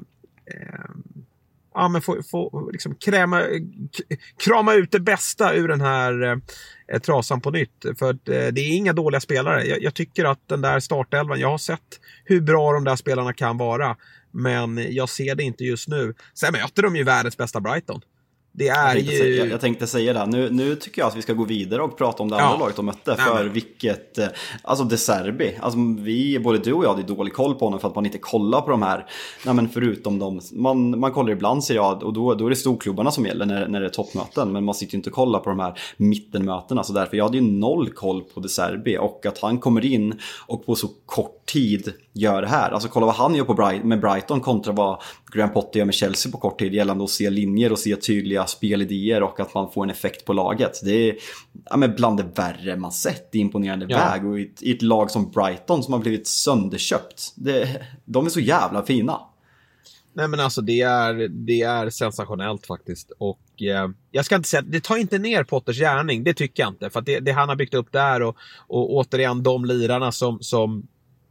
ja, men få, få liksom kräma, krama ut det bästa ur den här eh, trasan på nytt. För att, eh, det är inga dåliga spelare. Jag, jag tycker att den där startelvan, jag har sett hur bra de där spelarna kan vara, men jag ser det inte just nu. Sen möter de ju världens bästa Brighton. Det är jag, tänkte ju... säga, jag tänkte säga det. Nu, nu tycker jag att vi ska gå vidare och prata om det andra ja. laget de mötte. För Nej, vilket... Alltså De Zerbi. Alltså vi, både du och jag hade dålig koll på honom för att man inte kollar på de här. Nej, men förutom dem. Man, man kollar ibland, ser jag. Och då, då är det storklubbarna som gäller när, när det är toppmöten. Men man sitter ju inte och kollar på de här mittenmötena. Så därför jag hade ju noll koll på De Zerbi. Och att han kommer in och på så kort tid gör det här. Alltså kolla vad han gör på Bright- med Brighton kontra vad Graham Potter gör med Chelsea på kort tid. Gällande att se linjer och se tydliga spelidéer och att man får en effekt på laget. Det är ja, men bland det värre man sett i imponerande ja. väg. Och i ett, i ett lag som Brighton som har blivit sönderköpt. Det, de är så jävla fina. Nej men alltså det är, det är sensationellt faktiskt. Och eh, jag ska inte säga, det tar inte ner Potters gärning. Det tycker jag inte. För att det, det han har byggt upp där och, och återigen de lirarna som... som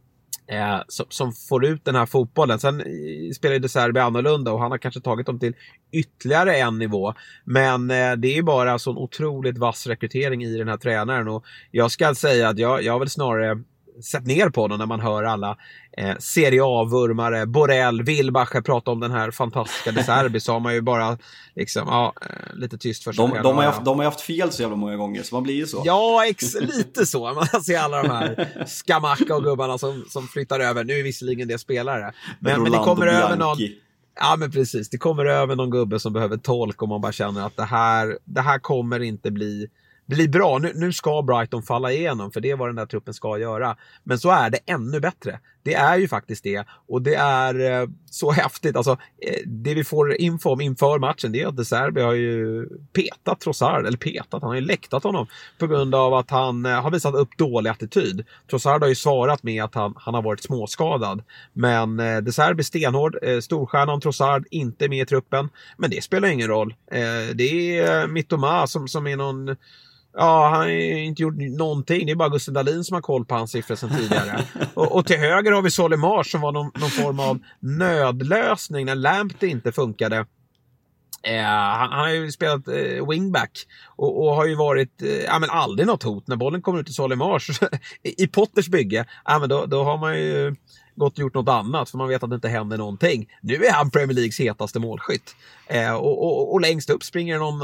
Eh, som, som får ut den här fotbollen. Sen eh, spelar De Zerbi annorlunda och han har kanske tagit dem till ytterligare en nivå. Men eh, det är bara så en otroligt vass rekrytering i den här tränaren. Och jag ska säga att jag, jag har väl snarare sett ner på honom när man hör alla eh, Serie A-vurmare, Borrell, Wilbacher prata om den här fantastiska De Zerbi, så har man ju bara liksom, ja, eh, lite tyst för sig. De, de, har ju haft, de har ju haft fel så jävla många gånger, så man blir ju så. Ja, ex, lite så. Man ser alla de här Skamacka och gubbarna som, som flyttar över. Nu är visserligen det spelare. Men, men det kommer över någon... Ja, men precis. Det kommer över någon gubbe som behöver tolk och man bara känner att det här, det här kommer inte bli... blir bra. Nu, nu ska Brighton falla igenom, för det är vad den där truppen ska göra. Men så är det ännu bättre. Det är ju faktiskt det. Och det är eh, så häftigt. Alltså, eh, det vi får info om inför matchen, det är att De Zerbi har ju petat Trossard, eller petat, han har ju läktat honom på grund av att han eh, har visat upp dålig attityd. Trossard har ju svarat med att han, han har varit småskadad. Men eh, De Zerbi stenhård, eh, storstjärnan Trossard inte med i truppen. Men det spelar ingen roll. Eh, det är eh, Mittoma som, som är någon... Ja, han har inte gjort någonting. Det är bara Gusten Dahlin som har koll på hans siffror sedan tidigare. och, och till höger har vi Solimar som var någon, någon form av nödlösning när Lamptey inte funkade. Eh, han, han har ju spelat eh, wingback och, och har ju varit eh, ja, men aldrig något hot. När bollen kommer ut till Solimar i, i Potters bygge, ja, men då, då har man ju gått och gjort något annat, för man vet att det inte händer någonting. Nu är han Premier Leagues hetaste målskytt. Eh, och, och, och längst upp springer någon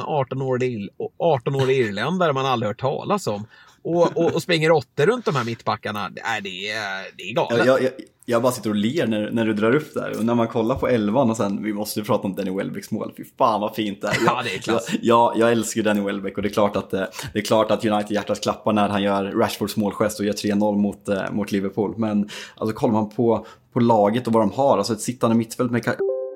arton-årig irländare man aldrig hört talas om. Och, och, och springer åtta runt de här mittbackarna. Äh, det, är, det är galet. Jag, jag, jag bara sitter och ler när, när du drar upp där. Och när man kollar på elvan och sen, vi måste ju prata om Danny Welbecks mål. Fy fan vad fint det är. Jag, ja, det är klass. Jag, jag, jag älskar Danny Welbeck och det är klart att, det är klart att United hjärtat klappar när han gör Rashfords målgest och gör tre noll mot, mot Liverpool. Men alltså kollar man på, på laget och vad de har, alltså ett sittande mittfält med...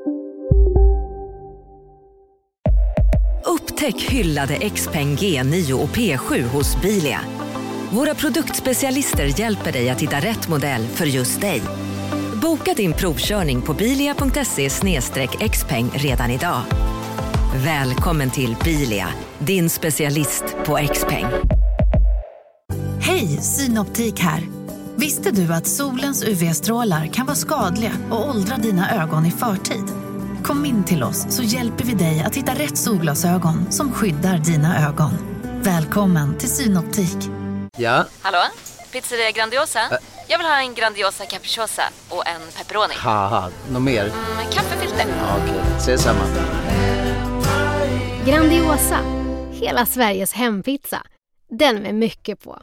Upptäck hyllade Xpeng G nio och P sju hos Bilia. Våra produktspecialister hjälper dig att hitta rätt modell för just dig. Boka din provkörning på bilia punkt se slash xpeng redan idag. Välkommen till Bilia, din specialist på Xpeng. Hej, Synoptik här. Visste du att solens U V-strålar kan vara skadliga och åldra dina ögon i förtid? Kom in till oss så hjälper vi dig att hitta rätt solglasögon som skyddar dina ögon. Välkommen till Synoptik. Ja? Hallå? Pizzeria Grandiosa? Ä Jag vill ha en Grandiosa capriciosa och en pepperoni. Haha, något mer? Mm, kaffefilter. Ja, okej, okay. Ses samma. Grandiosa, hela Sveriges hempizza. Den med mycket på.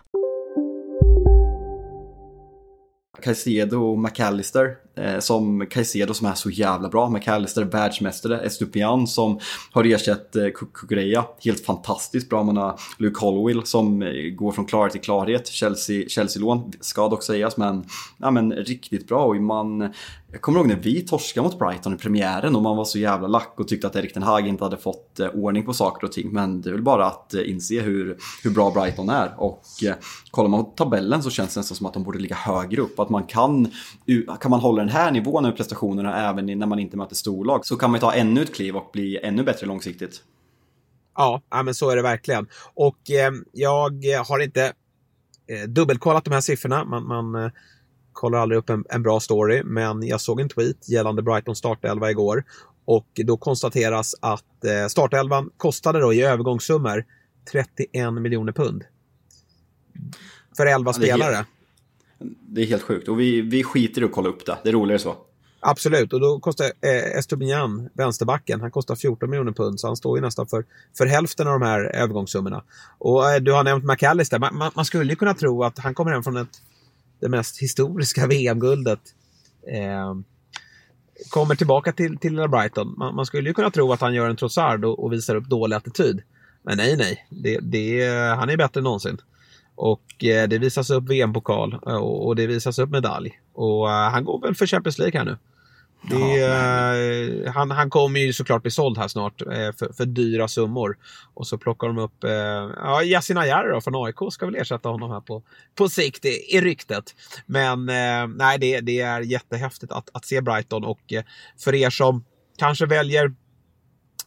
Caicedo och McAllister, eh, som Caicedo som är så jävla bra, McAllister världsmästare, Estupiñán som har ersatt eh, Kukureya, helt fantastiskt bra. Man har Luke Hollowell som eh, går från klarhet till klarhet, Chelsea, Chelsea-lån ska dock sägas, men, ja, men riktigt bra. Och man, jag kommer ihåg när vi torskade mot Brighton i premiären och man var så jävla lack och tyckte att Erik ten Hag inte hade fått eh, ordning på saker och ting, men det är väl bara att eh, inse hur, hur bra Brighton är. Och eh, kollar man på tabellen så känns det nästan som att de borde ligga högre upp, att man kan, kan man hålla den här nivån av prestationerna även när man inte möter storlag, så kan man ta ännu ett kliv och bli ännu bättre långsiktigt. Ja, men så är det verkligen. Och eh, jag har inte eh, dubbelkollat de här siffrorna. Man, man eh, kollar aldrig upp en, en bra story, men jag såg en tweet gällande Brighton startelva igår och då konstateras att eh, startelvan kostade då i övergångssummor trettioen miljoner pund för elva ja, spelare. Helt, det är helt sjukt och vi, vi skiter i att kolla upp det. Det är roligare så. Absolut, och då kostar eh, Estupiñán, vänsterbacken, han kostar fjorton miljoner pund, så han står ju nästan för, för hälften av de här övergångssummorna. Och eh, du har nämnt McAllister, man, man, man skulle ju kunna tro att han kommer hem från ett, det mest historiska V M-guldet, eh, kommer tillbaka till, till Brighton. Man, man skulle ju kunna tro att han gör en Trossard och, och visar upp dålig attityd. Men nej, nej, det, det, han är bättre än någonsin. Och eh, det visas upp V M-pokal och, och det visas upp medalj. Och eh, han går väl för Champions League här nu. Det, eh, han, han kommer ju såklart bli såld här snart eh, för, för dyra summor. Och så plockar de upp eh, ja, Yasin Ayar från A I K ska väl ersätta honom här på, på sikt i, i ryktet. Men eh, nej, det, det är jättehäftigt att, att se Brighton. Och eh, för er som kanske väljer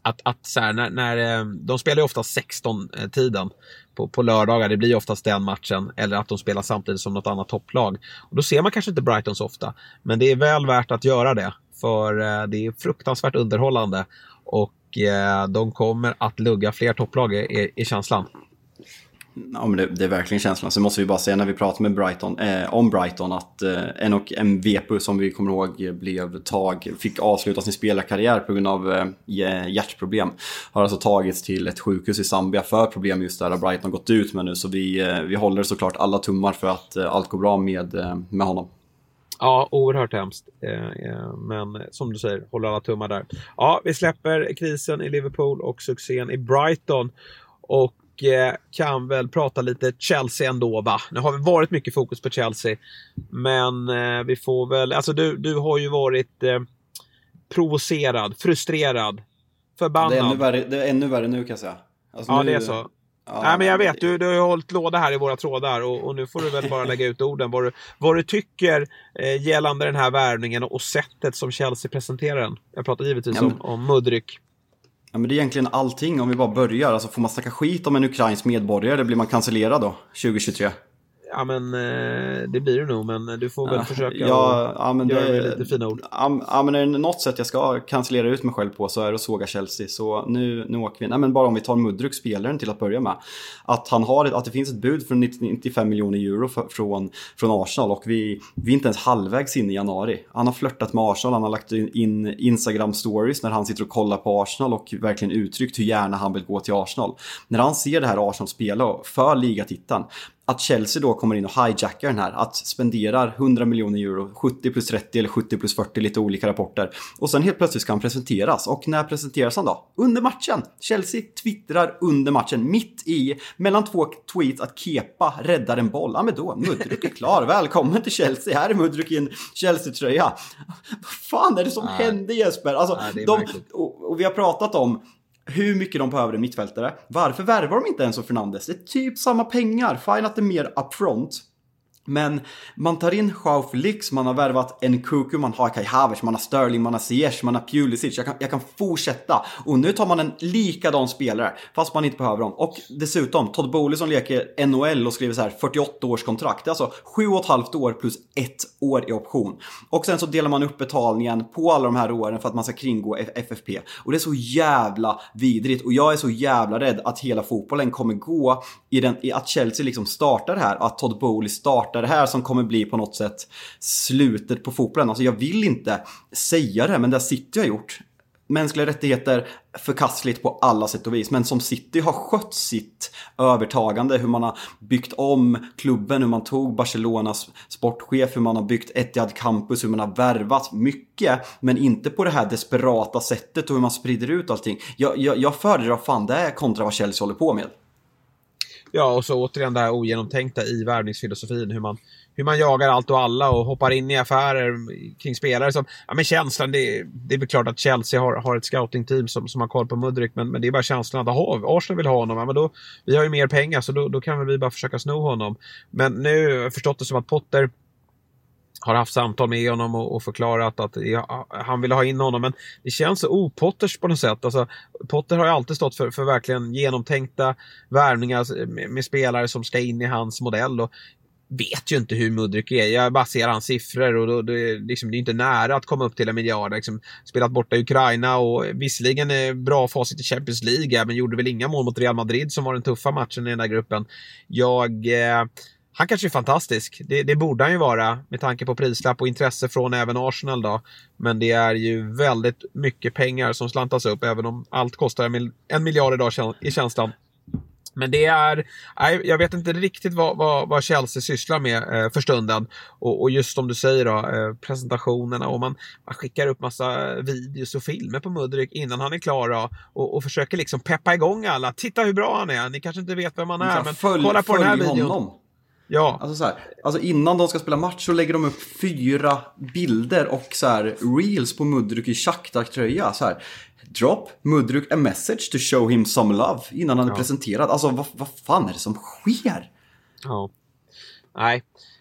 att, att så här, när, när de spelar ju ofta sexton-tiden på, på lördagar, det blir ju oftast den matchen, eller att de spelar samtidigt som något annat topplag. Och då ser man kanske inte Brighton så ofta, men det är väl värt att göra det, för det är fruktansvärt underhållande, och eh, de kommer att lugga fler topplag i, i känslan. Ja, men det, det är verkligen känslan. Så måste vi bara säga när vi pratar med Brighton, eh, om Brighton att eh, en och en V P som vi kommer ihåg blev tag, fick avsluta sin spelarkarriär på grund av eh, hjärtproblem, har alltså tagits till ett sjukhus i Zambia för problem just där Brighton gått ut med nu. Så vi, eh, vi håller såklart alla tummar för att eh, allt går bra med, eh, med honom. Ja, oerhört hemskt. Eh, men som du säger, håller alla tummar där. Ja, vi släpper krisen i Liverpool och succén i Brighton. Och kan väl prata lite Chelsea ändå, va? Nu har vi varit mycket fokus på Chelsea, men eh, vi får väl, alltså du, du har ju varit eh, provocerad, frustrerad, förbannad. Det är ännu värre, det är ännu värre nu kan jag säga. Alltså, ja, nu, det är så. Ja, Nej, men jag vet, du, du har ju hållit låda här i våra trådar, och, och nu får du väl bara lägga ut orden vad du, vad du tycker eh, gällande den här värvningen och, och sättet som Chelsea presenterar den. Jag pratar givetvis ja, men... om, om Mudryk. Ja, men det är egentligen allting om vi bara börjar. Alltså får man snacka skit om en ukrainsk medborgare, det blir man cancellerad då, tjugohundratjugotre. Ja, men eh, det blir det nog, men du får väl ja, försöka ja, ja, men göra det, lite fina ord. Ja, ja, men är det något sätt jag ska cancellera ut mig själv på så är det att såga Chelsea. Så nu, nu åker vi. Nej, men bara om vi tar Mudryk, spelaren, till att börja med. Att, han har, att det finns ett bud för nittiofem miljoner euro för, från, från Arsenal, och vi, vi är inte ens halvvägs in i januari. Han har flörtat med Arsenal, han har lagt in Instagram stories när han sitter och kollar på Arsenal och verkligen uttryckt hur gärna han vill gå till Arsenal. När han ser det här Arsenal spela för ligatiteln, att Chelsea då kommer in och hijackar den här, att spenderar hundra miljoner euro, sjuttio plus trettio eller sjuttio plus fyrtio, lite olika rapporter, och sen helt plötsligt ska han presenteras. Och när presenteras han då? Under matchen. Chelsea twittrar under matchen, mitt i, mellan två tweets, att Kepa räddar en boll. Ja, men då, Mudryk är klar, välkommen till Chelsea, här är Mudryk i en Chelsea-tröja. Vad fan är det som Nej. händer, Jesper? Alltså, Nej, de, och, och vi har pratat om hur mycket de behöver en mittfältare. Varför värvar de inte ens och Fernandes? Det är typ samma pengar. Fine att det är mer upfront. Men man tar in Joao Felix, man har värvat Nkunku, man har Kai Havertz, man har Sterling, man har Ziyech, man har Pulisic. Jag kan, jag kan fortsätta. Och nu tar man en likadan spelare, fast man inte behöver dem. Och dessutom, Todd Bowley som leker N H L och skriver så här fyrtioåtta års kontrakt. Det är alltså sju och ett halvt år plus ett år i option. Och sen så delar man upp betalningen på alla de här åren för att man ska kringgå F F P. Och det är så jävla vidrigt. Och jag är så jävla rädd att hela fotbollen kommer gå i, den, i att Chelsea liksom startar här. Att Todd Bowley startar det här som kommer bli på något sätt slutet på fotbollen. Alltså jag vill inte säga det, men det har City har gjort. Mänskliga rättigheter förkastligt på alla sätt och vis, men som City har skött sitt övertagande, hur man har byggt om klubben, hur man tog Barcelonas sportchef, hur man har byggt Etihad Campus, hur man har värvat mycket, men inte på det här desperata sättet och hur man sprider ut allting. Jag, jag, jag föredrar fan det kontra vad Chelsea håller på med. Ja, och så återigen det här ogenomtänkta i värvningsfilosofin, hur man, hur man jagar allt och alla och hoppar in i affärer kring spelare som, ja men känslan, det, det är väl klart att Chelsea har, har ett scouting-team som, som har koll på Mudryk, men, men det är bara känslan att aha, Arsenal vill ha honom, ja, men då, vi har ju mer pengar så då, då kan väl vi bara försöka sno honom. Men nu har jag förstått det som att Potter har haft samtal med honom och, och förklarat att ja, han ville ha in honom, men det känns så opotters på något sätt. Alltså, Potter har ju alltid stått för, för verkligen genomtänkta värvningar med, med spelare som ska in i hans modell, och vet ju inte hur Mudryk är. Jag bara ser hans siffror och då, det, liksom, det är inte nära att komma upp till en miljard. Liksom, spelat borta i Ukraina och visserligen är bra facit i Champions League, men gjorde väl inga mål mot Real Madrid som var den tuffa matchen i den där gruppen. Jag... Eh, Han kanske är fantastisk, det, det borde han ju vara med tanke på prislapp och intresse från även Arsenal då. Men det är ju väldigt mycket pengar som slantas upp, även om allt kostar en, mil- en miljard idag i känslan. Men det är, jag vet inte riktigt vad, vad, vad Chelsea sysslar med eh, för stunden. Och, och just som du säger då, eh, presentationerna, och man, man skickar upp massa videos och filmer på Mudryk innan han är klar då, och, och försöker liksom peppa igång alla. Titta hur bra han är, ni kanske inte vet vem han är, men följ, kolla på den här videon. Honom. Ja. Alltså, så här, alltså innan de ska spela match så lägger de upp fyra bilder och så här reels på Mudryk i Shakhtar-tröja. Så här, drop Mudryk a message to show him some love innan han är ja. presenterad. Alltså vad, vad fan är det som sker? Ja. Nej.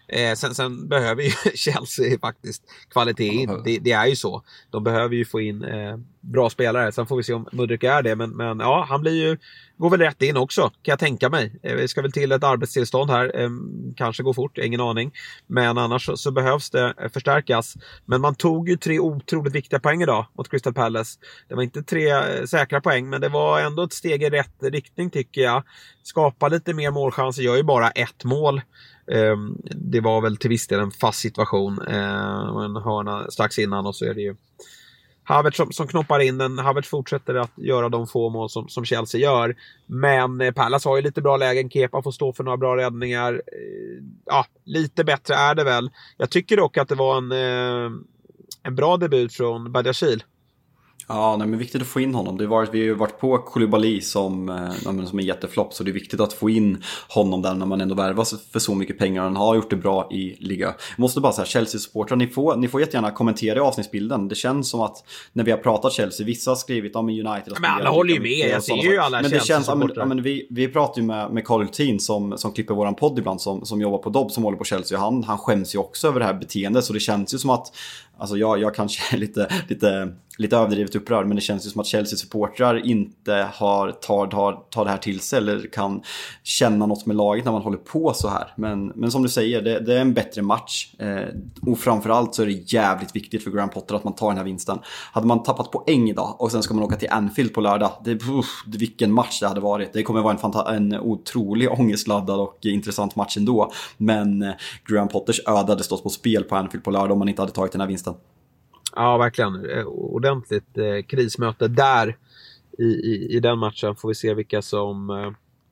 Eh, sen, sen behöver ju Chelsea faktiskt kvalitet in. Det, det är ju så. De behöver ju få in eh, bra spelare. Sen får vi se om Mudryk är det. Men, men ja, han blir ju, går väl rätt in också, kan jag tänka mig. Eh, vi ska väl till ett arbetstillstånd här. Eh, kanske gå fort, ingen aning. Men annars så, så behövs det eh, förstärkas. Men man tog ju tre otroligt viktiga poäng idag mot Crystal Palace. Det var inte tre eh, säkra poäng, men det var ändå ett steg i rätt riktning tycker jag. Skapa lite mer målchanser, gör ju bara ett mål. Um, det var väl till viss del en fast situation, uh, en hörna strax innan, och så är det ju Havertz som, som knoppar in den. Havertz fortsätter att göra de få mål som, som Chelsea gör, men uh, Palace har ju lite bra lägen. Kepa får stå för några bra räddningar. Uh, ja, lite bättre är det väl. Jag tycker dock att det var en, uh, en bra debut från Badiashile. Ja, nej, men viktigt att få in honom. Det var, vi har ju varit på Koulibaly som, eh, som är jätteflopp, så det är viktigt att få in honom där när man ändå värvar för så mycket pengar. Han har gjort det bra i liga. Jag måste bara säga, Chelsea-supportrar, ni får, ni får jättegärna kommentera i avsnittsbilden. Det känns som att när vi har pratat Chelsea, vissa har skrivit om ja, United. Men alla håller ju med, jag ser ju alla men det känns, ja, men, Chelsea-supportrar. ja, men vi, vi pratar ju med, med Carl Hultin som, som klipper våran podd ibland, som, som jobbar på Dobb, som håller på Chelsea. Han, han skäms ju också över det här beteendet, så det känns ju som att, alltså jag, jag kanske är lite, lite, lite överdrivet upprörd, men det känns ju som att Chelsea-supportrar inte har, tar, tar, tar det här till sig eller kan känna något med laget när man håller på så här. Men, men som du säger, det, det är en bättre match. Eh, och framförallt så är det jävligt viktigt för Graham Potter att man tar den här vinsten. Hade man tappat poäng idag och sen ska man åka till Anfield på lördag, det, uff, vilken match det hade varit. Det kommer vara en, fanta- en otrolig ångestladdad och intressant match ändå. Men eh, Graham Potters öde hade stått på spel på Anfield på lördag om man inte hade tagit den här vinsten. Ja, verkligen. Ordentligt eh, krismöte där i, i, i den matchen. Får vi se vilka som eh,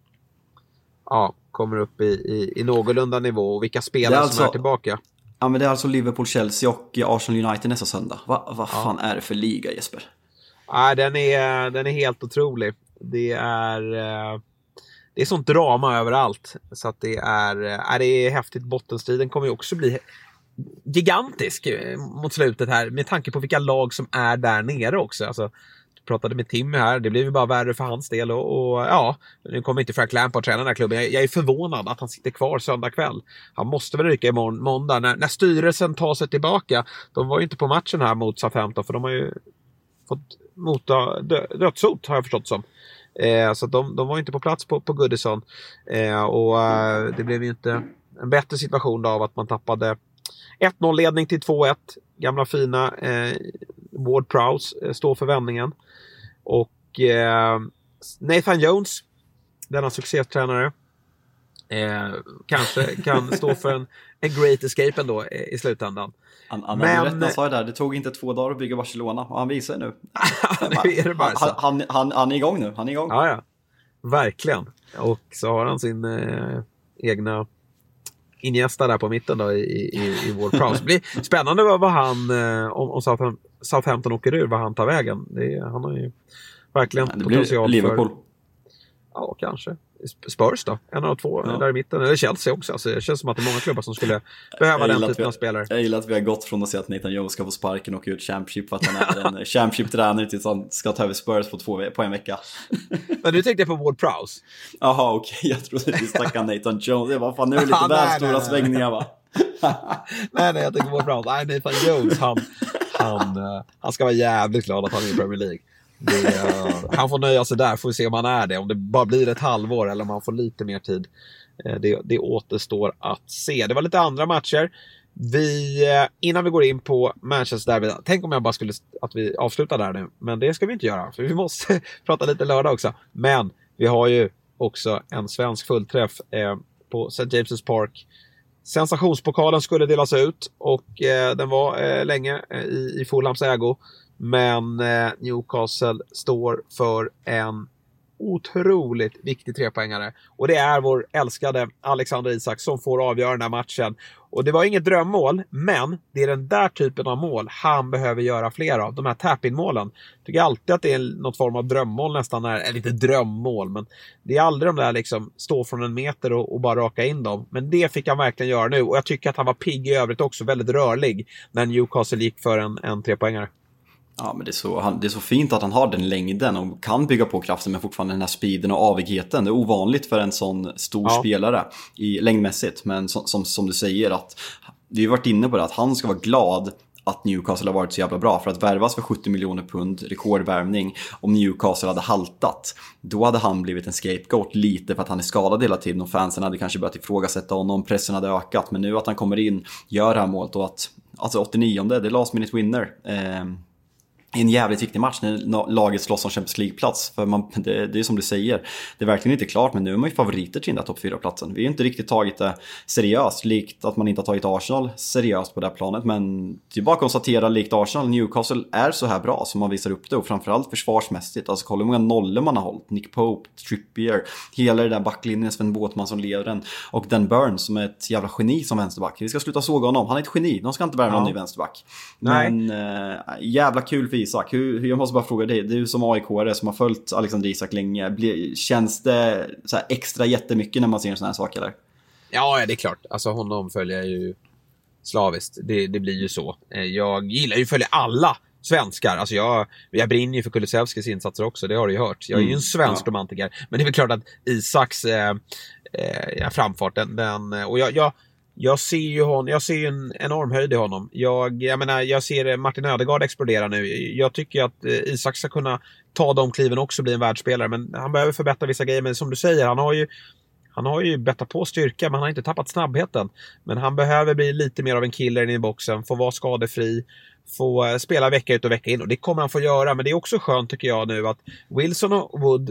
ja, kommer upp i, i, i någorlunda nivå och vilka spelare alltså, som är tillbaka. Ja, men det är alltså Liverpool, Chelsea och Arsenal United nästa söndag. Vad va fan ja. är det för liga, Jesper? Ja, den är, den är helt otrolig. Det är... Eh, det är sånt drama överallt. Så att det är, är det är häftigt. Bottenstriden kommer ju också bli gigantisk mot slutet här, med tanke på vilka lag som är där nere också. Alltså, jag pratade med Tim här, det blev ju bara värre för hans del, och, och ja, nu kommer inte Frank Lampard träna den här klubben. Jag, jag är förvånad att han sitter kvar söndag kväll. Han måste väl ryka imorgon måndag när, när styrelsen tar sig tillbaka. De var ju inte på matchen här mot Southampton, för de har ju fått mota dö, dödshot, har jag förstått som. Eh, så de, de var inte på plats på, på Goodison, eh, och eh, det blev ju inte en bättre situation då av att man tappade ett noll-ledning till två ett. Gamla fina eh, Ward-Prowse eh, står för vändningen. Och eh, Nathan Jones, denna succétränare, eh, kanske kan stå för en, en great escape ändå eh, i slutändan. Han, han, Men, rätt, han sa det där, det tog inte två dagar att bygga Barcelona, och han visar nu. nu är det bara han, han, han, han är igång nu, han är igång. Ja, ja. Verkligen. Och så har han sin eh, egna Iniesta där på mitten då i, i, i vår Prowse. Det blir spännande vad, vad han, om, om Southampton, Southampton åker ur, vad han tar vägen. Det, han har ju verkligen ja, det potential blir Liverpool. För... Ja, kanske. Spurs då, en av två ja. där i mitten. Eller Chelsea också. Alltså, det känns som att det är många klubbar som skulle behöva den typen har, av spelare. Jag gillar att vi har gått från att säga att Nathan Jones ska få sparken och ut Championship, för att han är en Championship-tränare tills han ska ta över Spurs på, två, på en vecka. Men du tänkte på Ward Prowse? Jaha, okej. Okay. Jag trodde vi snackade Nathan Jones. Det var fan nu lite väl stora svängningar, va? nej, nej, jag tänkte på Ward Prowse. Nej, Nathan Jones, han, han, han ska vara jävligt glad att han är i Premier League. Det, uh, han får nöja sig där, får vi se om han är det, om det bara blir ett halvår eller om han får lite mer tid. uh, det, det återstår att se. Det var lite andra matcher. Vi, uh, innan vi går in på Manchester Derby, tänk om jag bara skulle att vi avslutar där nu, men det ska vi inte göra, för vi måste prata lite lördag också. Men vi har ju också en svensk fullträff uh, på Saint James's Park. Sensationspokalen skulle delas ut, och uh, den var uh, länge uh, i, i Fulhams ägo. Men eh, Newcastle står för en otroligt viktig trepoängare. Och det är vår älskade Alexander Isak som får avgöra den här matchen. Och det var inget drömmål, men det är den där typen av mål han behöver göra fler av. De här tap-in-målen. Jag tycker alltid att det är något form av drömmål nästan. Eller inte drömmål, men det är aldrig de där liksom stå från en meter och, och bara raka in dem. Men det fick han verkligen göra nu. Och jag tycker att han var pigg i övrigt också, väldigt rörlig när Newcastle gick för en, en trepoängare. Ja, men det är, så, han, det är så fint att han har den längden och kan bygga på kraften men fortfarande den här speeden och avigheten. Det är ovanligt för en sån stor ja. spelare i längdmässigt. Men som, som, som du säger, att vi har varit inne på det, att han ska vara glad att Newcastle har varit så jävla bra. För att värvas för sjuttio miljoner pund, rekordvärvning, om Newcastle hade haltat, då hade han blivit en scapegoat lite för att han är skadad hela tiden och fansen hade kanske börjat ifrågasätta honom, pressen hade ökat. Men nu att han kommer in, gör det här målet och att, alltså åttionio, det är last minute winner. Eh, en jävligt viktig match när laget slåss om Champions League-plats. För man, det, det är som du säger, det är verkligen inte klart, men nu är man ju favoriter till den där topp fyra-platsen. Vi har inte riktigt tagit det seriöst, likt att man inte har tagit Arsenal seriöst på det här planet. Men det är bara att konstatera, likt Arsenal, Newcastle är så här bra som man visar upp det. Och framförallt försvarsmässigt, alltså kolla hur många nollor man har hållit. Nick Pope, Trippier, hela det där backlinjen, Sven Båtman som leder den. Och Dan Burns som är ett jävla geni som vänsterback. Vi ska sluta såga honom, han är ett geni, de ska inte värva någon ny vänsterback. Men äh, jävla kul för Isak. Hur, jag måste bara fråga dig, du som A I K-are som har följt Alexander Isak länge, blir, känns det så här extra jättemycket när man ser en sån här sak, eller? Ja, det är klart. Alltså honom följer jag ju slaviskt. Det, det blir ju så. Jag gillar ju att följa alla svenskar. Alltså jag, jag brinner ju för Kulusevskis insatser också, det har du ju hört. Jag är ju en svensk ja. romantiker. Men det är väl klart att Isaks eh, eh, framfart, den, den och jag... jag Jag ser ju hon, jag ser en enorm höjd i honom. Jag, jag menar, jag ser Martin Ödegaard explodera nu. Jag tycker att Isak ska kunna ta de kliven också och bli en världsspelare. Men han behöver förbättra vissa grejer. Men som du säger, han har ju, han har ju bättat på styrka, men han har inte tappat snabbheten. Men han behöver bli lite mer av en killer i boxen. Få vara skadefri. Få spela vecka ut och vecka in. Och det kommer han få göra. Men det är också skönt tycker jag nu att Wilson och Wood,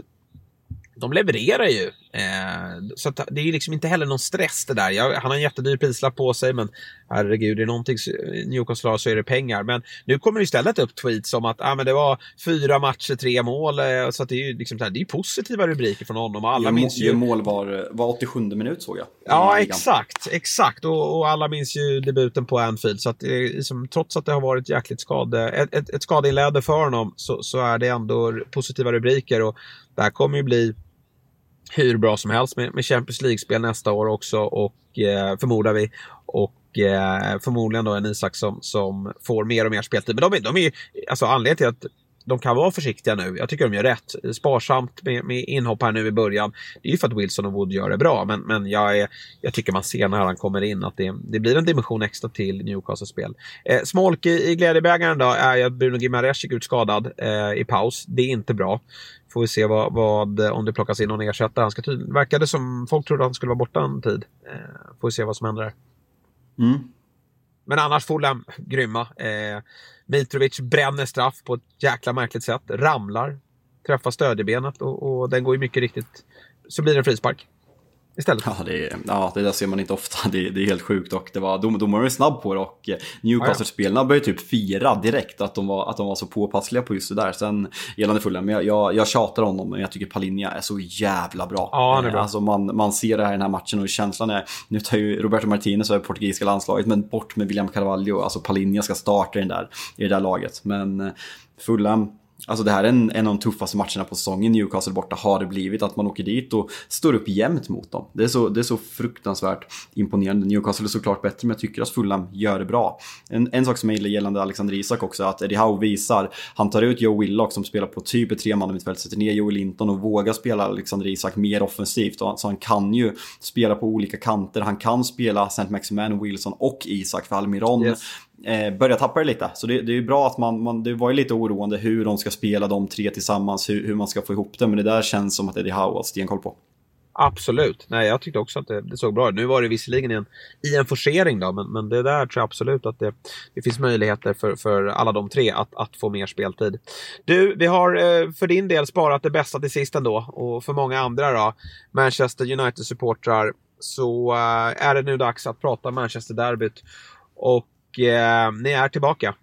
de levererar ju. Eh, så att det är ju liksom inte heller någon stress det där. Jag, han har en jättedyr prislapp på sig, men herregud, det är någonting Newcastle har så är det pengar. Men nu kommer det istället upp tweets om att ah, men det var fyra matcher, tre mål. Eh, så att det är ju liksom, det är positiva rubriker från honom. Och alla jag minns ju... mål var, var åttiosjunde minut såg jag. Ja, exakt. Exakt. Och, och alla minns ju debuten på Anfield. Så att det är, liksom, trots att det har varit jäkligt skade, ett, ett, ett skadeinläde för honom, så, så är det ändå positiva rubriker. Och det här kommer ju bli hur bra som helst med, med Champions League-spel nästa år också, och eh, förmodar vi, och eh, förmodligen då en Isak som, som får mer och mer speltid. Men de är, de är alltså anledningen till att de kan vara försiktiga nu, jag tycker de gör rätt, sparsamt med, med inhopp här nu i början, det är ju för att Wilson och Wood gör det bra, men, men jag, är, jag tycker man ser när han kommer in att det, det blir en dimension extra till Newcastle-spel. Eh, smolk i, i glädjebägaren då är att Bruno Gimares gick ut skadad eh, i paus, det är inte bra. Får vi se vad, vad om det plockas in någon ersättare. Han ska ty- verkade som folk trodde att han skulle vara borta en tid. Eh, får vi se vad som händer där. Mm. Men annars Fulham grymma. Eh, Mitrovic bränner straff på ett jäkla märkligt sätt. Ramlar, träffar stödjebenet och, och den går ju mycket riktigt. Så blir det en frispark istället. Ja, det, är, ja, det där ser man inte ofta. Det, det är helt sjukt. Och det var, de, de var ju snabb på det. Och Newcastle-spelarna ja, ja. började typ fira direkt att de var, att de var så påpassliga på just det där. Sen gällande Fulham, jag, jag, jag tjatar om dem, men jag tycker Palinja är så jävla bra. Ja, han är bra. Alltså man, man ser det här i den här matchen och känslan är, nu tar ju Roberto Martinez och portugisiska landslaget, men bort med William Carvalho. Alltså Palinja ska starta i, den där, i det där laget. Men Fulham, alltså det här är en, en av de tuffaste matcherna på säsongen. Newcastle borta har det blivit, att man åker dit och står upp jämnt mot dem. Det är så, det är så fruktansvärt imponerande. Newcastle är såklart bättre, men jag tycker att Fulham gör det bra. En, en sak som jag gillar gällande Alexander Isak också, att Eddie Howe visar, han tar ut Joe Willock som spelar på typ ett tre man mittfält, sätter ner Joe Linton och vågar spela Alexander Isak mer offensivt. Så han kan ju spela på olika kanter. Han kan spela Saint Maximin, Wilson och Isak, för Almiron yes. Eh, börjar tappa det lite. Så det, det är ju bra att man, man, det var ju lite oroande hur de ska spela de tre tillsammans, hur, hur man ska få ihop det, men det där känns som att Eddie Howe har stenkoll på. Absolut. Nej, jag tyckte också att det, det såg bra ut. Nu var det visserligen en, i en forcering då, men, men det där tror jag absolut att det, det finns möjligheter för, för alla de tre att, att få mer speltid. Du, vi har eh, för din del sparat det bästa till sist ändå, och för många andra då, Manchester United-supportrar, så eh, är det nu dags att prata Manchester-derbyt, och eh, ni är tillbaka.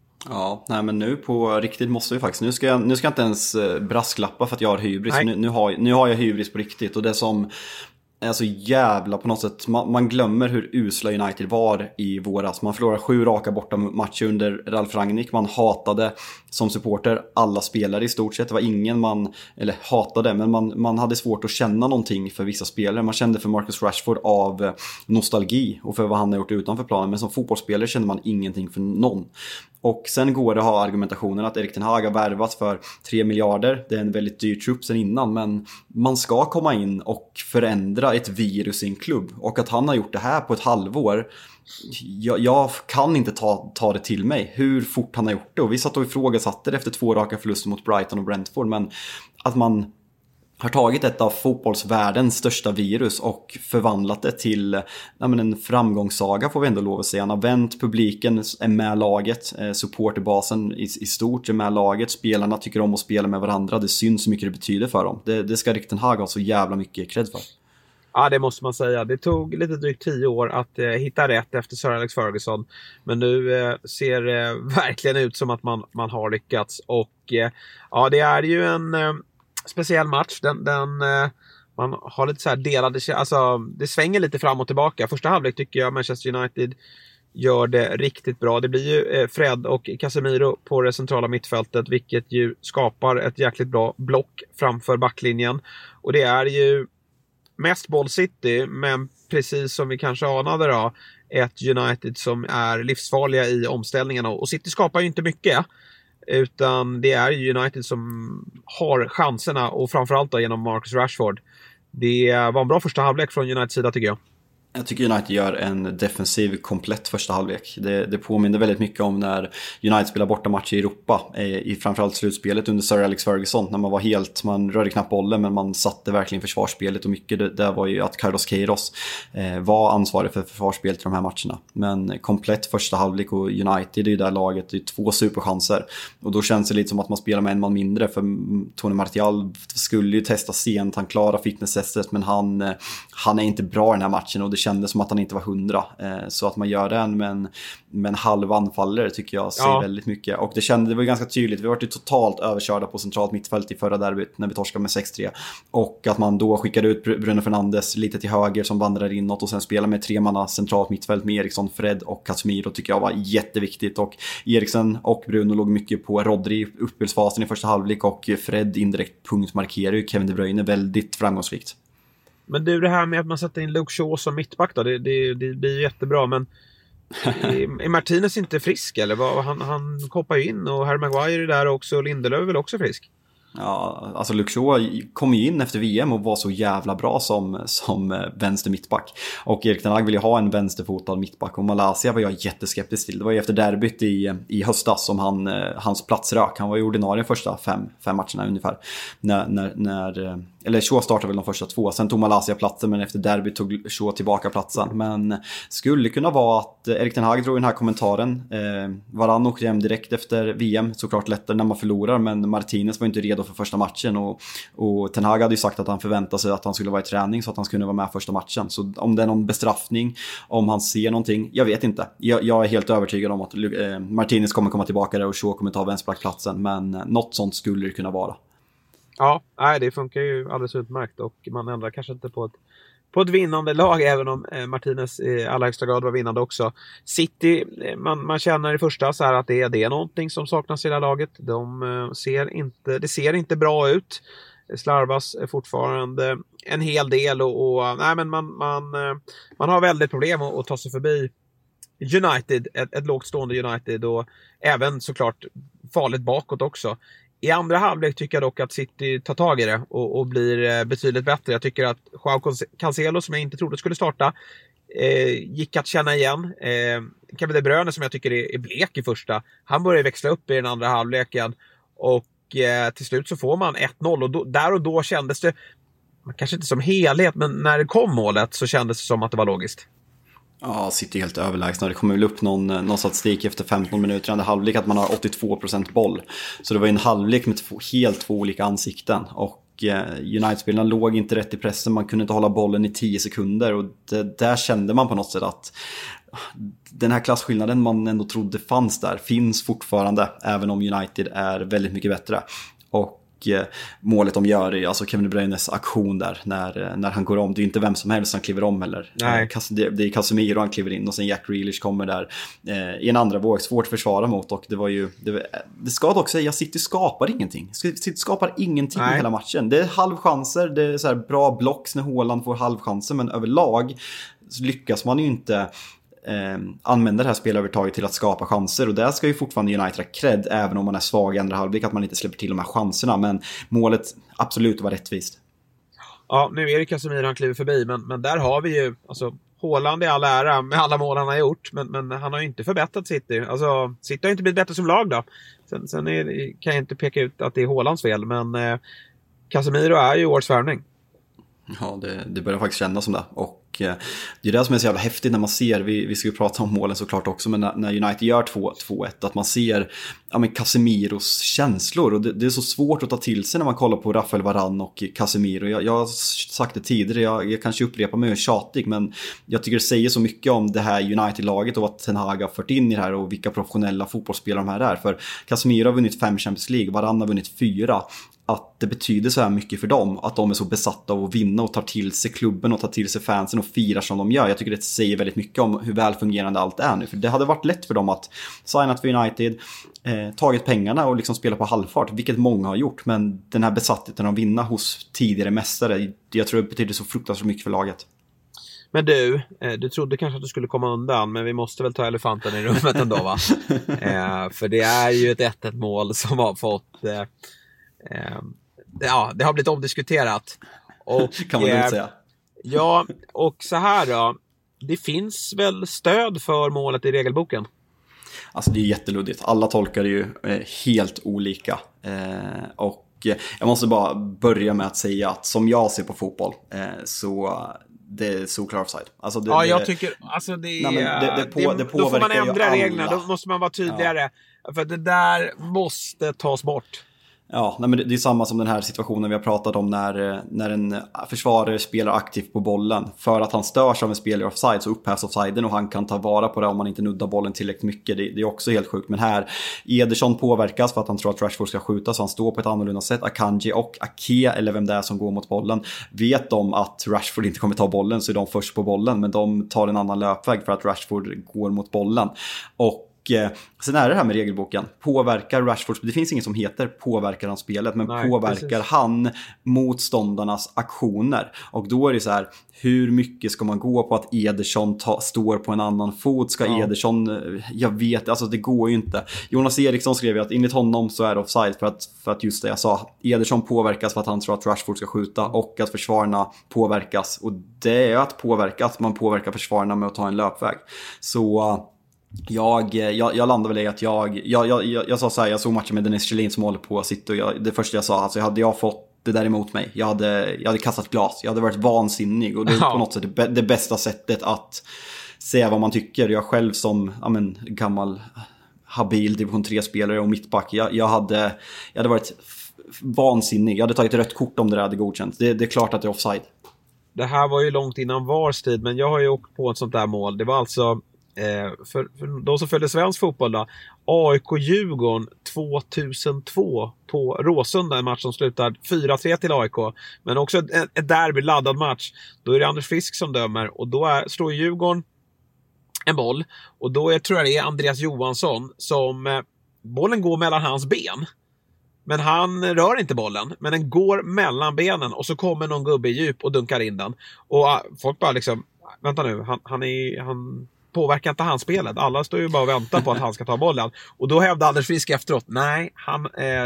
Ja, nej men nu på riktigt måste vi faktiskt. Nu ska jag, nu ska jag inte ens brasklappa för att jag har hybris. Nu, nu, har, nu har jag hybris på riktigt. Och det som är så jävla på något sätt, man, man glömmer hur usla United var i våras. Man förlorade sju raka borta matcher under Ralf Rangnick. Man hatade som supporter alla spelare i stort sett. Det var ingen man, eller hatade, men man, man hade svårt att känna någonting för vissa spelare. Man kände för Marcus Rashford av nostalgi och för vad han har gjort utanför planen. Men som fotbollsspelare kände man ingenting för någon. Och sen går det att ha argumentationen att Erik ten Hag har värvat för tre miljarder. Det är en väldigt dyr trupp sen innan, men man ska komma in och förändra ett virus i en klubb. Och att han har gjort det här på ett halvår, jag, jag kan inte ta, ta det till mig hur fort han har gjort det. Och vi satt och ifrågasatte det efter två raka förluster mot Brighton och Brentford, men att man har tagit ett av fotbollsvärldens största virus och förvandlat det till ja, men en framgångssaga, får vi ändå lov att säga. Han har vänt, publiken är med laget, eh, supporterbasen i, i stort är med laget, spelarna tycker om att spela med varandra, det syns så mycket det betyder för dem. Det, det ska Erik ten Hag ha så jävla mycket cred för. Ja, det måste man säga. Det tog lite drygt tio år att eh, hitta rätt efter Sir Alex Ferguson. Men nu eh, ser det eh, verkligen ut som att man, man har lyckats. Och eh, ja, det är ju en eh, speciell match. Den, den, eh, man har lite så här delade... Alltså, det svänger lite fram och tillbaka. Första halvlek tycker jag Manchester United gör det riktigt bra. Det blir ju eh, Fred och Casemiro på det centrala mittfältet, vilket ju skapar ett jäkligt bra block framför backlinjen. Och det är ju mest boll City, men precis som vi kanske anade då, ett United som är livsfarliga i omställningarna. Och City skapar ju inte mycket, utan det är United som har chanserna, och framförallt då genom Marcus Rashford. Det var en bra första halvlek från Uniteds sida tycker jag. Jag tycker United gör en defensiv komplett första halvlek. Det, det påminner väldigt mycket om när United spelar borta matcher i Europa, i framförallt slutspelet under Sir Alex Ferguson, när man var helt, man rörde knappt bollen, men man satte verkligen försvarsspelet, och mycket det, där var ju att Carlos Queiroz eh, var ansvarig för försvarsspelet i de här matcherna. Men komplett första halvlek, och United är ju där laget, det är två superchanser, och då känns det lite som att man spelar med en man mindre, för Tony Martial skulle ju testa sent, han klarar fitnesstestet, men han, eh, han är inte bra i den här matchen, och det kändes som att han inte var hundra. Eh, så att man gör den med en, med en halv anfallare tycker jag säger ja. väldigt mycket. Och det kände, det var ganska tydligt, vi var ju totalt överkörda på centralt mittfält i förra derbyt när vi torskade med sex tre. Och att man då skickade ut Bruno Fernandes lite till höger som vandrar inåt, och sen spelar med tre manna centralt mittfält med Eriksson, Fred och Casemiro tycker jag var jätteviktigt. Och Eriksen och Bruno låg mycket på Rodri i uppspelsfasen i första halvlek, och Fred indirekt punktmarkerar ju Kevin De Bruyne väldigt framgångsrikt. Men du, det här med att man sätter in Luke Shaw som mittback då, det, det, det blir jättebra, men är, är Martinez inte frisk eller? Vad, han, han koppar ju in, och Harry Maguire är där också, och Lindelöf är väl också frisk? Ja, alltså Luke Shaw kom ju in efter V M och var så jävla bra som, som vänster mittback. Och Erik ten Hag vill ju ha en vänsterfotad mittback, och Malaysia var jag jätteskeptisk till. Det var ju efter derbyt i, i höstas som han, hans plats rök. Han var ju ordinarie första fem, fem matcherna ungefär. När, när, när, eller Shaw startade väl de första två. Sen tog Malaysia platsen, men efter derbyt tog Shaw tillbaka platsen. Men skulle kunna vara att Erik ten Hag drog den här kommentaren. Eh, Varann åkte hem direkt efter V M. Såklart lättare när man förlorar, men Martinez var inte redo för första matchen, och, och ten Hag hade ju sagt att han förväntade sig att han skulle vara i träning så att han skulle vara med första matchen. Så om det är någon bestraffning, om han ser någonting, jag vet inte. Jag, jag är helt övertygad om att eh, Martinez kommer komma tillbaka där, och Shaw kommer ta vänsterbackplatsen, men eh, något sånt skulle det kunna vara. Ja, nej, det funkar ju alldeles utmärkt, och man ändrar kanske inte på ett På ett vinnande lag, även om eh, Martinez i allra högsta grad var vinnande också. City, man, man känner i första så här att det är, det är någonting som saknas i det här laget. De eh, ser inte, det ser inte bra ut. Slarvas fortfarande en hel del, och, och nej, men man, man, eh, man har väldigt problem att, att ta sig förbi United, ett, ett lågt stående United, och även såklart farligt bakåt också. I andra halvlek tycker jag dock att City tar tag i det och, och blir betydligt bättre. Jag tycker att Joao Cancelo, som jag inte trodde skulle starta, eh, gick att känna igen. Eh, Kevin De Bruyne, som jag tycker är, är blek i första, han börjar växla upp i den andra halvleken, och eh, till slut så får man ett noll, och då, där och då kändes det, kanske inte som helhet, men när det kom målet så kändes det som att det var logiskt. Ja, sitter helt överlägsna. Det kommer väl upp någon, någon statistik efter femton minuter i andra halvlek att man har åttiotvå procent boll. Så det var en halvlek med två, helt två olika ansikten. Och eh, United-spelarna låg inte rätt i pressen. Man kunde inte hålla bollen i tio sekunder. Och det, där kände man på något sätt att den här klassskillnaden man ändå trodde fanns där finns fortfarande, även om United är väldigt mycket bättre. Och målet de gör är alltså Kevin De Bruynes aktion där när, när han går om. Det är inte vem som helst som kliver om heller. Nej. Det är Casemiro, han kliver in, och sen Jack Grealish kommer där eh, i en andra våg, svårt att försvara mot. Och det var ju det, det ska dock säga, City skapar ingenting City skapar ingenting i hela matchen. Det är halvchanser, det är så här bra blocks när Haaland får halvchanser, men överlag så lyckas man ju inte eh, använda det här spelarövertaget till att skapa chanser, och där ska ju fortfarande United ha cred, även om man är svag i andra halvlek, att man inte släpper till de här chanserna, men målet absolut var rättvist. Ja, nu är det Casemiro han kliver förbi, men, men där har vi ju, alltså Haaland i all ära med alla mål han har gjort, men, men han har ju inte förbättrat City. Alltså, City har inte blivit bättre som lag då. Sen, sen är, kan jag inte peka ut att det är Haalands fel, men eh, Casemiro är ju årets värvning. Ja, det, det börjar faktiskt kännas som det. Och eh, det är det som är så jävla häftigt när man ser, vi, vi ska ju prata om målen såklart också, men när, när United gör två ett, att man ser ja, men Casemiros känslor. Och det, det är så svårt att ta till sig när man kollar på Rafael Varane och Casemiro. Jag, jag har sagt det tidigare, jag, jag kanske upprepar mig och är tjatig, men jag tycker det säger så mycket om det här United-laget och vad Ten Hag har fört in i det här och vilka professionella fotbollsspelare de här är. För Casemiro har vunnit fem Champions League, Varane har vunnit fyra. Att det betyder så här mycket för dem, att de är så besatta av att vinna och tar till sig klubben och tar till sig fansen och firar som de gör. Jag tycker det säger väldigt mycket om hur välfungerande allt är nu. För det hade varit lätt för dem att signat för United, eh, tagit pengarna och liksom spela på halvfart, vilket många har gjort. Men den här besattheten av att vinna hos tidigare mästare, jag tror det betyder så fruktansvärt mycket för laget. Men du, du trodde kanske att du skulle komma undan, men vi måste väl ta elefanten i rummet ändå, va? eh, för det är ju ett ett ett mål som har fått... Eh, eh, ja, det har blivit omdiskuterat. Och, kan man eh, väl säga. Ja, och så här då. Det finns väl stöd för målet i regelboken? Alltså det är jätteluddigt. Alla tolkar det ju eh, helt olika. Eh, och jag måste bara börja med att säga att som jag ser på fotboll eh, så det är så klar offside. Alltså det, ja, det, jag tycker alltså det, nej, det, det, på, det, det då får man ändra reglerna, alla. Då måste man vara tydligare. Ja. För det där måste tas bort. Ja, nej, men det, det är samma som den här situationen vi har pratat om när, när en försvarare spelar aktivt på bollen. För att han störs av en spelare offside så upphävs offsiden och han kan ta vara på det om man inte nuddar bollen tillräckligt mycket. Det, det är också helt sjukt. Men här, Ederson påverkas för att han tror att Rashford ska skjuta, så han står på ett annorlunda sätt. Akanji och Ake, eller vem det är som går mot bollen, vet de att Rashford inte kommer ta bollen, så är de först på bollen. Men de tar en annan löpväg för att Rashford går mot bollen. Och sen är det här med regelboken. Påverkar Rashford, det finns inget som heter påverkar han spelet, men Nej, påverkar precis. han motståndarnas aktioner. Och då är det så här, hur mycket ska man gå på att Ederson ta, står på en annan fot? Ska ja. Ederson, jag vet, alltså det går ju inte. Jonas Eriksson skrev ju att enligt honom så är det offside för att, för att just det jag sa, Ederson påverkas för att han tror att Rashford ska skjuta och att försvararna påverkas. Och det är att påverka, att man påverkar försvararna med att ta en löpväg. Så Jag, jag, jag landade väl i att jag jag, jag, jag, jag sa så här, jag såg matchen med Dennis Kjellin som håller på att sitta, och jag, det första jag sa, alltså hade jag fått det där emot mig, jag hade, jag hade kastat glas, jag hade varit vansinnig, och det är på något sätt det, det bästa sättet att säga vad man tycker. Jag själv som ja, men, gammal habil division tre-spelare och mittback, jag, jag, hade, jag hade varit vansinnig, jag hade tagit rött kort om det där hade godkänt. Det, det är klart att det är offside. Det här var ju långt innan V A R:s tid, men jag har ju åkt på ett sånt där mål. Det var alltså För, för de som följer svensk fotboll då, A I K-Djurgården tvåtusentvå på Råsunda, en match som slutar fyra tre till A I K, men också ett, ett derby, laddad match. Då är det Anders Frisk som dömer, och då är, slår Djurgården en boll, och då är, tror jag det är Andreas Johansson som eh, bollen går mellan hans ben, men han rör inte bollen, men den går mellan benen, och så kommer någon gubbe i djup och dunkar in den, och uh, folk bara liksom, vänta nu, han, han är han påverkar inte han spelet. Alla står ju bara och väntar på att han ska ta bollen. Och då hävdade Anders Frisk efteråt, nej, han,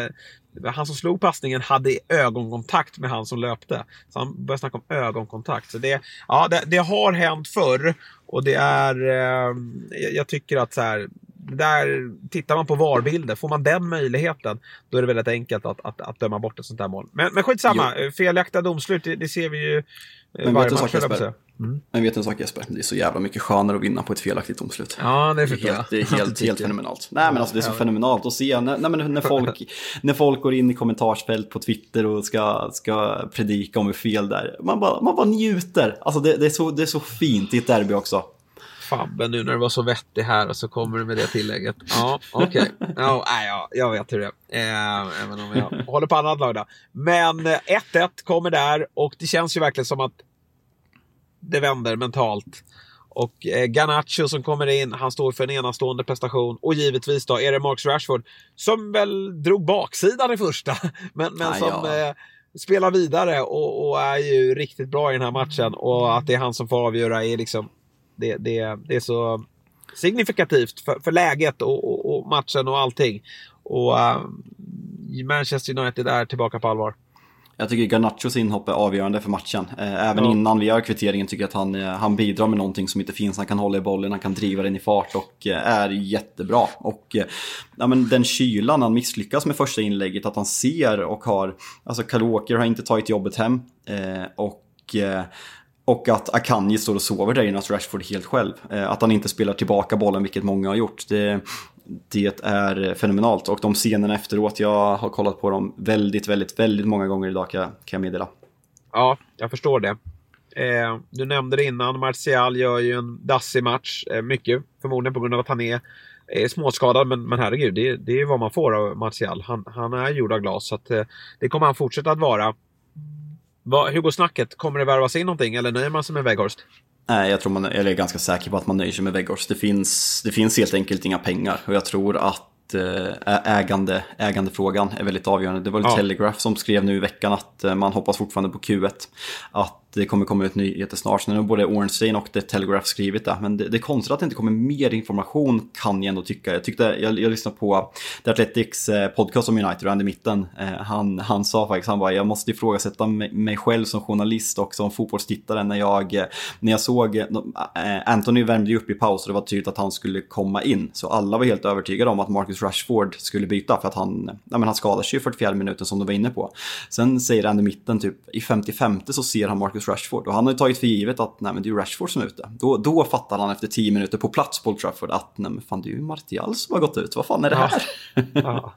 eh, han som slog passningen hade ögonkontakt med han som löpte. Så han började snacka om ögonkontakt. Så det, ja, det, det har hänt förr, och det är, eh, jag tycker att så här, där tittar man på V A R-bilder, får man den möjligheten, då är det väldigt enkelt att, att, att döma bort ett sånt här mål. Men, men skitsamma, jo. Felaktiga domslut, det, det ser vi ju men varje match. Jesper, mm. Men vet du en sak Jesper, det är så jävla mycket skönare att vinna på ett felaktigt domslut. Ja, det är, det är helt, det är helt, helt fenomenalt. Nej, men alltså det är så ja, fenomenalt att se när, när, när, folk, när folk går in i kommentarsfält på Twitter och ska, ska predika om hur fel där. Man bara, man bara njuter. Alltså det, det, är så, det är så fint i ett derby också. Fabben, nu när det var så vettig här, och så kommer du med det tillägget. Ja, okej. Okay. Ja, ja, jag vet hur det är. Eh, även om jag håller på annat lag då. Men ett ett kommer där, och det känns ju verkligen som att det vänder mentalt. Och eh, Garnacho som kommer in, han står för en enastående prestation. Och givetvis då är det Marcus Rashford som väl drog baksidan i första, men, men ah, som ja. eh, spelar vidare och, och är ju riktigt bra i den här matchen. Och att det är han som får avgöra är liksom Det, det, det är så signifikativt för, för läget och, och, och matchen och allting. Och uh, Manchester United är tillbaka på allvar. Jag tycker Garnachos inhopp är avgörande för matchen. Även ja. innan vi gör kvitteringen tycker jag att han, han bidrar med någonting som inte finns. Han kan hålla i bollen, han kan driva den i fart och är jättebra. Och ja, men den kylan han misslyckas med första inlägget, att han ser och har... Alltså Kyle Walker har inte tagit jobbet hem. Och... Och att Akanji står och sover där innan Rashford helt själv. Att han inte spelar tillbaka bollen, vilket många har gjort. Det, det är fenomenalt. Och de scenerna efteråt, jag har kollat på dem väldigt, väldigt, väldigt många gånger idag kan jag, kan jag meddela. Ja, jag förstår det. Eh, du nämnde det innan, Martial gör ju en dassig match. Eh, mycket, förmodligen på grund av att han är, är småskadad. Men, men herregud, det, det är vad man får av Martial. Han, han är gjord av glas, så att, eh, det kommer han fortsätta att vara. Va, hur går snacket? Kommer det värvas in någonting eller nöjer man sig med Weghorst? Nej, jag tror man eller är ganska säker på att man nöjer sig med Weghorst. Det finns, det finns helt enkelt inga pengar. Och jag tror att ägande, ägandefrågan är väldigt avgörande. Det var ja. Telegraph som skrev nu i veckan att man hoppas fortfarande på Q ett. Att det kommer komma ut nyheter snart. Nu har både Ornstein och The Telegraph skrivit det. Men det, det är konstigt att det inte kommer mer information, kan jag ändå tycka. Jag tyckte, jag, jag lyssnade på The Athletics podcast om United och Andy Mitten. Han, han sa faktiskt, han bara, jag måste ifrågasätta mig själv som journalist och som fotbollstittare när jag, när jag såg Anthony värmde ju upp i paus och det var tydligt att han skulle komma in. Så alla var helt övertygade om att Marcus Rashford skulle byta för att han, ja, men han skadade sig i fyrtiofjärde minuten som de var inne på. Sen säger Andy Mitten typ i femtiofemte så ser han Marcus Rashford och han har ju tagit för givet att nej, men det är Rashford som är ute. Då, då fattar han efter tio minuter på plats på Old Trafford att nej, men fan, det är ju Martial som har gått ut. Vad fan är det här? Ja, ja.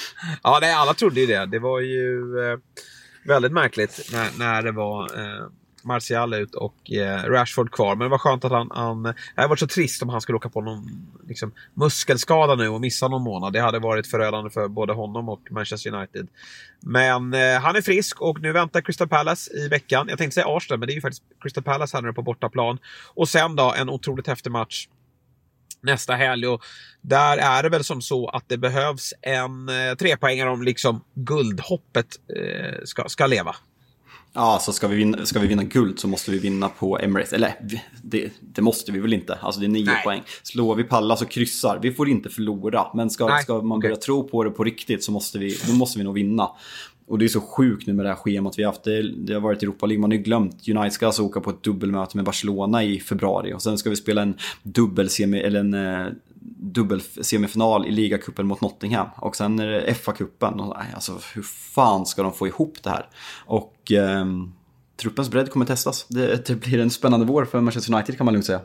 ja nej, alla trodde ju det. Det var ju eh, väldigt märkligt när, när det var eh, Martial ut och eh, Rashford kvar. Men det var skönt att han, han det hade varit så trist om han skulle åka på någon liksom, muskelskada nu och missa någon månad. Det hade varit förödande för både honom och Manchester United. Men eh, han är frisk och nu väntar Crystal Palace i veckan. Jag tänkte säga Arsenal, men det är ju faktiskt Crystal Palace här nu på bortaplan. Och sen då en otroligt häftig match nästa helg, och där är det väl som så att det behövs en eh, trepoängare om liksom guldhoppet eh, ska, ska leva. Ja, så ska vi, vinna, ska vi vinna guld så måste vi vinna på Emirates. Eller, det, det måste vi väl inte. Alltså det är nio Nej. poäng. Slår vi Pallas och kryssar, vi får inte förlora. Men ska, ska man börja okay. tro på det på riktigt så måste vi, då måste vi nog vinna. Och det är så sjukt nu med det här schemat vi har haft. Det, det har varit Europa League, man har ju glömt. United ska alltså åka på ett dubbelmöte med Barcelona i februari. Och sen ska vi spela en dubbelsemi, eller en eh, dubbelsemifinal i ligacupen mot Nottingham. Och sen är det F A-cupen. Och, alltså, hur fan ska de få ihop det här? Och eh, truppens bredd kommer testas. Det, det blir en spännande vår för Manchester United, kan man lugnt säga.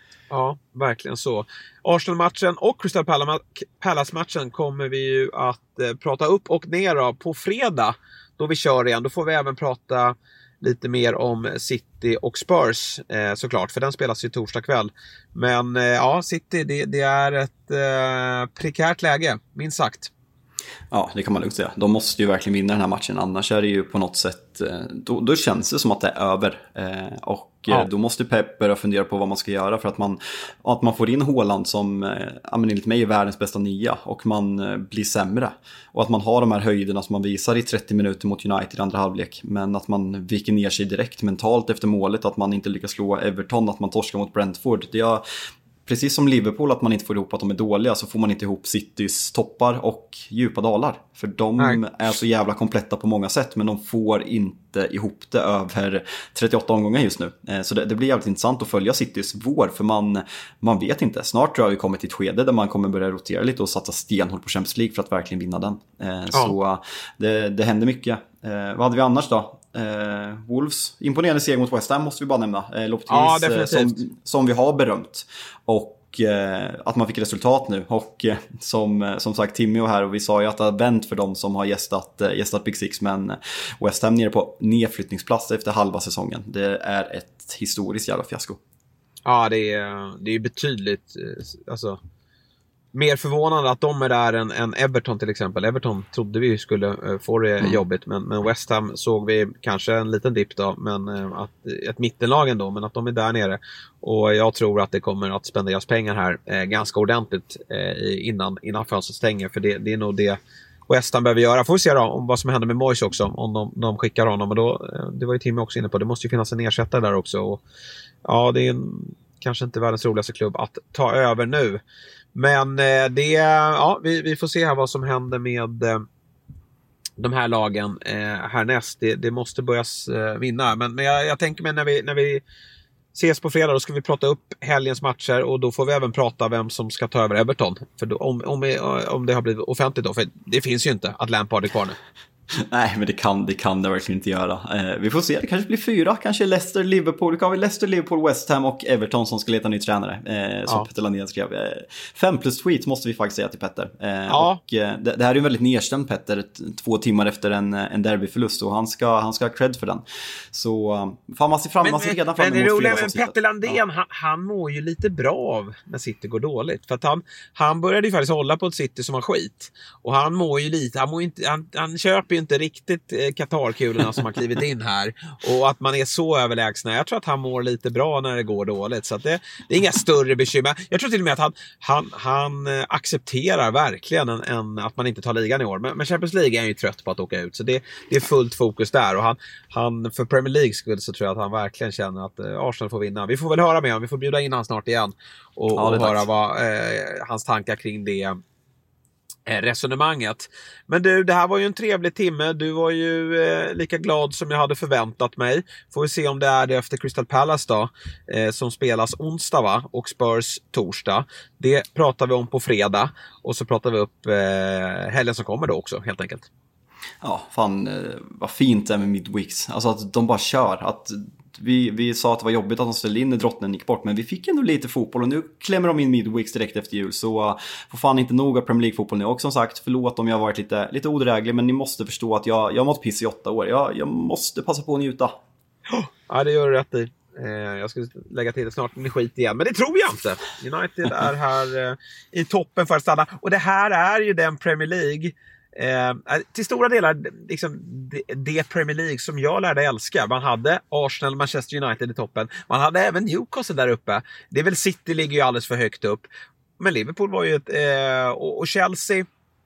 Ja, verkligen så. Arsenal-matchen och Crystal Palace-matchen kommer vi ju att eh, prata upp och ner då, på fredag då vi kör igen. Då får vi även prata lite mer om City och Spurs eh, såklart, för den spelas ju torsdag kväll. Men eh, ja, City det, det är ett eh, prekärt läge, minst sagt. Ja, det kan man lugnt säga. De måste ju verkligen vinna den här matchen. Annars är det ju på något sätt, då, då känns det som att det är över. Eh, och ja. Då måste Pep börja fundera på vad man ska göra för att man, att man får in Haaland som eh, enligt mig är världens bästa nia. Och man eh, blir sämre. Och att man har de här höjderna som man visar i trettio minuter mot United i andra halvlek. Men att man viker ner sig direkt mentalt efter målet. Att man inte lyckas slå Everton, att man torskar mot Brentford. Det är... Precis som Liverpool, att man inte får ihop att de är dåliga, så får man inte ihop Citys toppar och djupa dalar. För de Nej. är så jävla kompletta på många sätt, men de får inte ihop det över trettioåtta omgångar just nu. Så det, det blir jävligt intressant att följa Citys vår, för man, man vet inte. Snart tror jag vi kommer till ett skede där man kommer börja rotera lite och satsa stenhårt på Champions League för att verkligen vinna den. Ja. Så det, det händer mycket. Vad hade vi annars då? Eh, Wolves, imponerande seger mot West Ham måste vi bara nämna. Eh, Lopetegis, ja, som, som vi har berömt. Och eh, att man fick resultat nu. Och eh, som, som sagt Timmy och här, och vi sa ju att det har vänt för dem som har gästat, eh, gästat Big Six. Men West Ham nere på nedflyttningsplats efter halva säsongen. Det är ett historiskt jävla fiasko. Ja, det är, det är betydligt alltså, mer förvånande att de är där än, än Everton till exempel. Everton trodde vi skulle uh, få det mm. jobbigt, men, men West Ham såg vi kanske en liten dipp då, men uh, att, ett mittenlag ändå, men att de är där nere. Och jag tror att det kommer att spenderas pengar här uh, ganska ordentligt uh, innan, innan fönstret stänger, för det, det är nog det West Ham behöver göra. Får vi se då om vad som händer med Moyes också, om de, de skickar honom. Men då, uh, det var ju Timmy också inne på, det måste ju finnas en ersättare där också. Och, ja, det är en kanske inte världens roligaste klubb att ta över nu. Men eh, det, ja, vi, vi får se här vad som händer med eh, de här lagen eh, härnäst. Det, det måste börjas eh, vinna. Men, men jag, jag tänker mig när vi, när vi ses på fredag, då ska vi prata upp helgens matcher och då får vi även prata vem som ska ta över Everton. För då, om, om, om det har blivit offentligt då, för det finns ju inte att Lampard är kvar nu. Nej, men det kan det, kan det verkligen inte göra. Eh, vi får se, det kanske blir fyra. Kanske Leicester, Liverpool. Det kan vi Leicester, Liverpool, West Ham och Everton som ska leta ny tränare. Eh, som ja. Petter Landén skrev. Eh, fem plus tweet måste vi faktiskt säga till Petter. Eh, ja. Och, eh, det, det här är ju en väldigt nedstämd Petter. T- två timmar efter en, en derbyförlust. Och han ska, han ska ha cred för den. Så fan, man ser fram, men, man ser redan fram emot. Men det roliga med Petter Landén, ja. han, han mår ju lite bra av när City går dåligt. För att han, han började ju faktiskt hålla på ett City som har skit. Och han mår ju lite, han, mår inte, han, han köper ju inte riktigt Qatar-kulorna som har klivit in här och att man är så överlägsna. Jag tror att han mår lite bra när det går dåligt, så att det, det är inga större bekymmer. Jag tror till och med att han, han, han accepterar verkligen en, en, att man inte tar ligan i år, men, men Champions League är han ju trött på att åka ut, så det, det är fullt fokus där och han, han för Premier League skull så tror jag att han verkligen känner att eh, Arsenal får vinna. Vi får väl höra med honom, vi får bjuda in han snart igen och, ja, och höra vad, eh, hans tankar kring det resonemanget. Men du, det här var ju en trevlig timme. Du var ju eh, lika glad som jag hade förväntat mig. Får vi se om det är det efter Crystal Palace då, eh, som spelas onsdag va? Och Spurs torsdag. Det pratar vi om på fredag. Och så pratar vi upp eh, helgen som kommer då också, helt enkelt. Ja, fan, eh, vad fint det är med midweeks. Alltså att de bara kör. Att vi, vi sa att det var jobbigt att de ställde in när drottningen gick bort, men vi fick ändå lite fotboll och nu klämmer de in midweeks direkt efter jul, så uh, får fan inte nog av Premier League-fotboll nu. Och som sagt, förlåt om jag har varit lite, lite odräglig, men ni måste förstå att jag, jag har mått piss i åtta år. Jag, jag måste passa på att njuta. Ja, det gör du rätt i. Eh, jag skulle lägga till det snart med skit igen, men det tror jag inte. United är här eh, i toppen för att stanna, och det här är ju den Premier League Eh, till stora delar liksom, det, det Premier League som jag lärde älska. Man hade Arsenal, Manchester United i toppen. Man hade även Newcastle där uppe. Det är väl City ligger ju alldeles för högt upp. Men Liverpool var ju ett, eh, och, och Chelsea,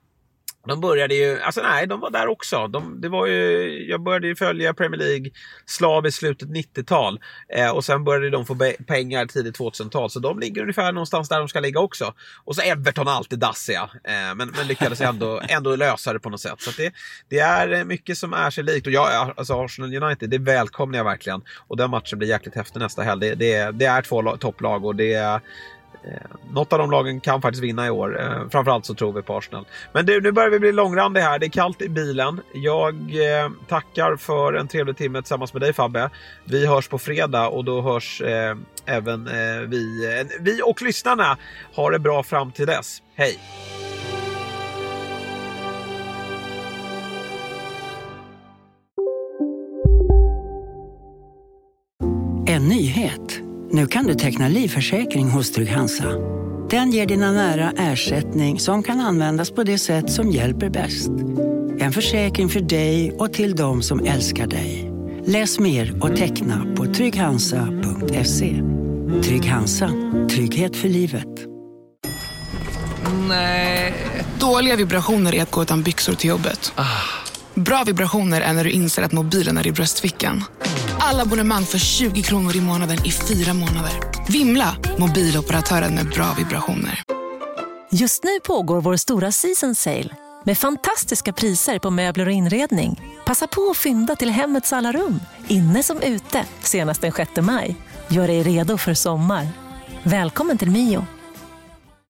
de började ju, alltså nej, de var där också. De, det var ju, jag började ju följa Premier League slav i slutet nittiotal. Eh, och sen började de få be- pengar tidigt tvåtusental. Så de ligger ungefär någonstans där de ska ligga också. Och så Everton alltid dassiga. Eh, men, men lyckades ändå, ändå lösa det på något sätt. Så att det, det är mycket som är sig likt. Och jag, alltså Arsenal United, det välkomnar jag verkligen. Och den matchen blir jäkligt häftig nästa helg. Det, det, det är två la- topplag och det är Eh, något av de lagen kan faktiskt vinna i år. eh, Framförallt så tror vi på Arsenal. Men du, nu börjar vi bli långrandig här. Det är kallt i bilen. Jag eh, tackar för en trevlig timme tillsammans med dig, Fabbe. Vi hörs på fredag och då hörs eh, även eh, vi eh, Vi och lyssnarna. Ha det bra fram till dess. Hej! En nyhet. Nu kan du teckna livförsäkring hos Trygg Hansa. Den ger dina nära ersättning som kan användas på det sätt som hjälper bäst. En försäkring för dig och till de som älskar dig. Läs mer och teckna på trygg hansa punkt se. Trygg Hansa. Trygghet för livet. Nej. Dåliga vibrationer är att gå utan byxor till jobbet. Bra vibrationer är när du inser att mobilen är i bröstfickan. Alla abonnemang för tjugo kronor i månaden i fyra månader. Vimla! Mobiloperatören med bra vibrationer. Just nu pågår vår stora season sale med fantastiska priser på möbler och inredning. Passa på att fynda till hemmets alla rum, inne som ute, senast den sjätte maj. Gör dig redo för sommar. Välkommen till Mio.